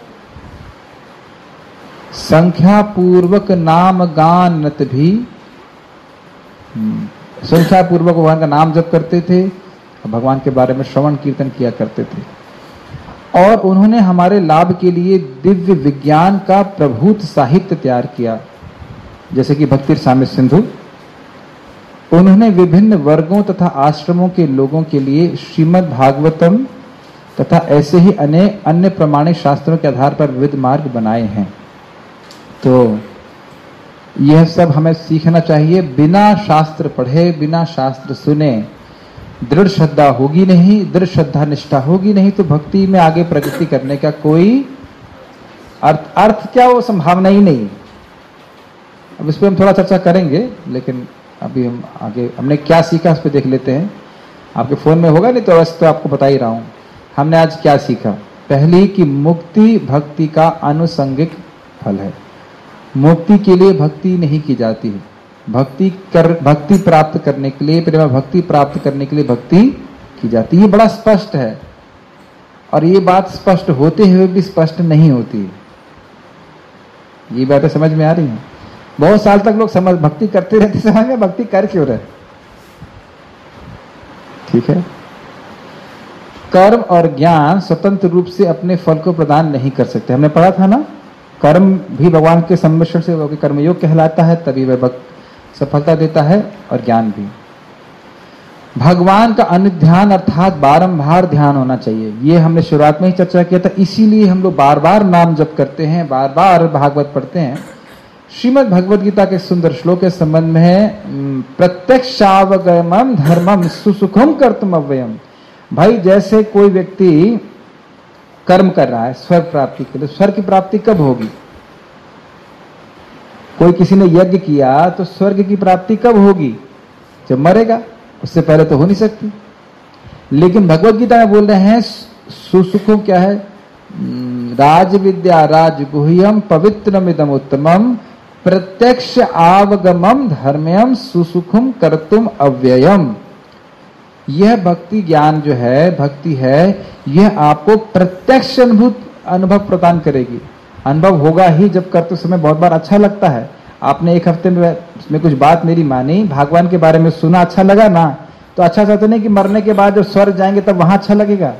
संख्या पूर्वक नाम गान नत भी, संख्या पूर्वक भगवान का नाम जप करते थे, भगवान के बारे में श्रवण कीर्तन किया करते थे, और उन्होंने हमारे लाभ के लिए दिव्य विज्ञान का प्रभूत साहित्य तैयार किया, जैसे कि भक्ति रसामृत सिंधु। उन्होंने विभिन्न वर्गों तथा आश्रमों के लोगों के लिए श्रीमद् भागवतम तथा ऐसे ही अनेक अन्य प्रमाणिक शास्त्रों के आधार पर विविध मार्ग बनाए हैं। तो यह सब हमें सीखना चाहिए। बिना शास्त्र पढ़े, बिना शास्त्र सुने दृढ़ श्रद्धा होगी नहीं, दृढ़ श्रद्धा निष्ठा होगी नहीं, तो भक्ति में आगे प्रगति करने का कोई अर्थ क्या, वो संभावना ही नहीं। अब इस पर हम थोड़ा चर्चा करेंगे, लेकिन अभी हम आगे हमने क्या सीखा उस पर देख लेते हैं। आपके फोन में होगा, नहीं तो वैसे तो आपको बता ही रहा हूं हमने आज क्या सीखा। पहली कि मुक्ति भक्ति का आनुषंगिक फल है। मुक्ति के लिए भक्ति नहीं की जाती है, भक्ति प्राप्त करने के लिए, प्रेम भक्ति प्राप्त करने के लिए भक्ति की जाती है। ये बड़ा स्पष्ट है, और ये बात स्पष्ट होते हुए भी स्पष्ट नहीं होती है। ये बातें समझ में आ रही हैं? बहुत साल तक लोग समझ भक्ति करते रहते, समझ में भक्ति कर क्यों रहे, ठीक है। कर्म और ज्ञान स्वतंत्र रूप से अपने फल को प्रदान नहीं कर सकते। हमने पढ़ा था ना, कर्म भी भगवान के सम्मिश्रण से कर्मयोग कहलाता है, तभी वह सफलता देता है, और ज्ञान भी। भगवान का अनुध्यान अर्थात बारंबार ध्यान होना चाहिए। ये हमने शुरुआत में ही चर्चा किया था, इसीलिए हम लोग बार बार नाम जप करते हैं, बार बार भागवत पढ़ते हैं। श्रीमद् भगवद गीता के सुंदर श्लोक के संबंध में है, प्रत्यक्षावगमम धर्मम सुसुखम कर्तुम अव्ययम। भाई जैसे कोई व्यक्ति कर्म कर रहा है स्वर्ग प्राप्ति के लिए, स्वर्ग की प्राप्ति कब होगी? कोई किसी ने यज्ञ किया तो स्वर्ग की प्राप्ति कब होगी? जब मरेगा, उससे पहले तो हो नहीं सकती। लेकिन भगवद गीता में बोल रहे हैं सुसुखो क्या है? राज विद्या राज गुह्यम पवित्रमिदम उत्तमम प्रत्यक्ष आवगमम धर्म्यम सुसुखम कर्तुम अव्ययम। यह भक्ति ज्ञान जो है, भक्ति है, यह आपको प्रत्यक्ष अनुभव प्रदान करेगी। अनुभव होगा ही जब करते समय बहुत बार अच्छा लगता है। आपने एक हफ्ते में उसमें कुछ बात मेरी मानी, भगवान के बारे में सुना, अच्छा लगा ना, तो अच्छा चाहते नहीं कि मरने के बाद जब स्वर्ग जाएंगे तब वहां अच्छा लगेगा।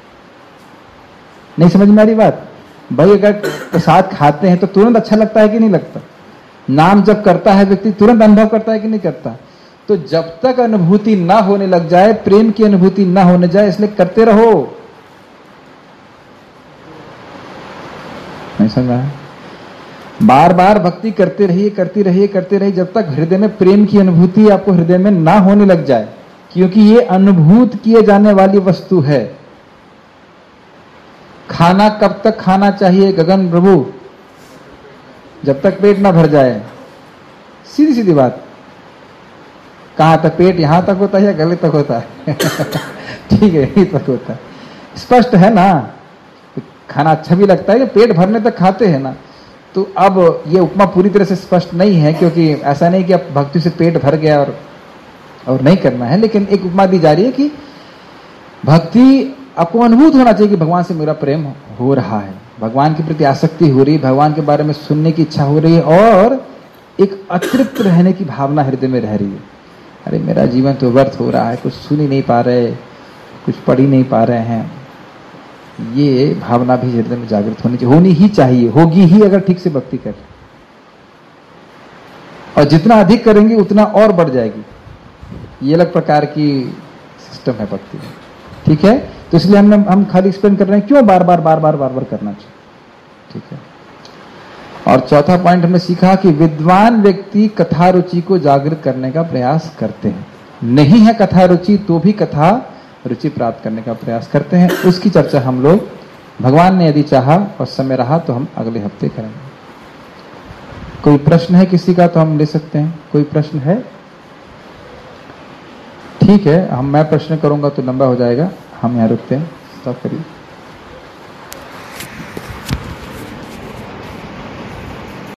नहीं समझ में आ रही बात? भाई अगर प्रसाद खाते हैं तो तुरंत अच्छा लगता है कि नहीं लगता? नाम जब करता है व्यक्ति तुरंत अनुभव करता है कि नहीं करता? तो जब तक अनुभूति ना होने लग जाए, प्रेम की अनुभूति ना होने जाए, इसलिए करते रहो। नहीं समझ रहा है? बार बार भक्ति करते रहिए, करती रहिए, करते रहिए, जब तक हृदय में प्रेम की अनुभूति आपको हृदय में ना होने लग जाए। क्योंकि ये अनुभूत किए जाने वाली वस्तु है। खाना कब तक खाना चाहिए गगन प्रभु? जब तक पेट ना भर जाए। सीधी सीधी बात। कहां तक? पेट यहां तक होता है या गले तक होता है? ठीक है, यहीं तक होता है। स्पष्ट है ना? खाना अच्छा भी लगता है कि पेट भरने तक खाते हैं ना। तो अब ये उपमा पूरी तरह से स्पष्ट नहीं है, क्योंकि ऐसा नहीं कि अब भक्ति से पेट भर गया और नहीं करना है, लेकिन एक उपमा दी जा रही है कि भक्ति आपको अनुभूत होना चाहिए कि भगवान से मेरा प्रेम हो रहा है, भगवान के प्रति आसक्ति हो रही है, भगवान के बारे में सुनने की इच्छा हो रही है, और एक अतृप्त रहने की भावना हृदय में रह रही है। अरे मेरा जीवन तो व्यर्थ हो रहा है, कुछ सुन ही नहीं पा रहे, कुछ पढ़ ही नहीं पा रहे हैं। ये भावना भी हृदय में जागृत होनी चाहिए, होनी ही चाहिए, होगी ही अगर ठीक से भक्ति करें। और जितना अधिक करेंगे उतना और बढ़ जाएगी। ये अलग प्रकार की सिस्टम है भक्ति में। ठीक है, तो इसलिए हम खाली एक्सप्लेन कर रहे हैं क्यों बार बार करना चाहिए। ठीक है। और चौथा पॉइंट हमने सीखा कि विद्वान व्यक्ति कथा रुचि को जागृत करने का प्रयास करते हैं। नहीं है कथा रुचि तो भी कथा रुचि प्राप्त करने का प्रयास करते हैं। उसकी चर्चा हम लोग, भगवान ने यदि चाहा और समय रहा तो हम अगले हफ्ते करेंगे। कोई प्रश्न है किसी का तो हम ले सकते हैं। कोई प्रश्न है? ठीक है, मैं प्रश्न करूंगा तो लंबा हो जाएगा, हम यहाँ रुकते हैं। स्टॉप करिए।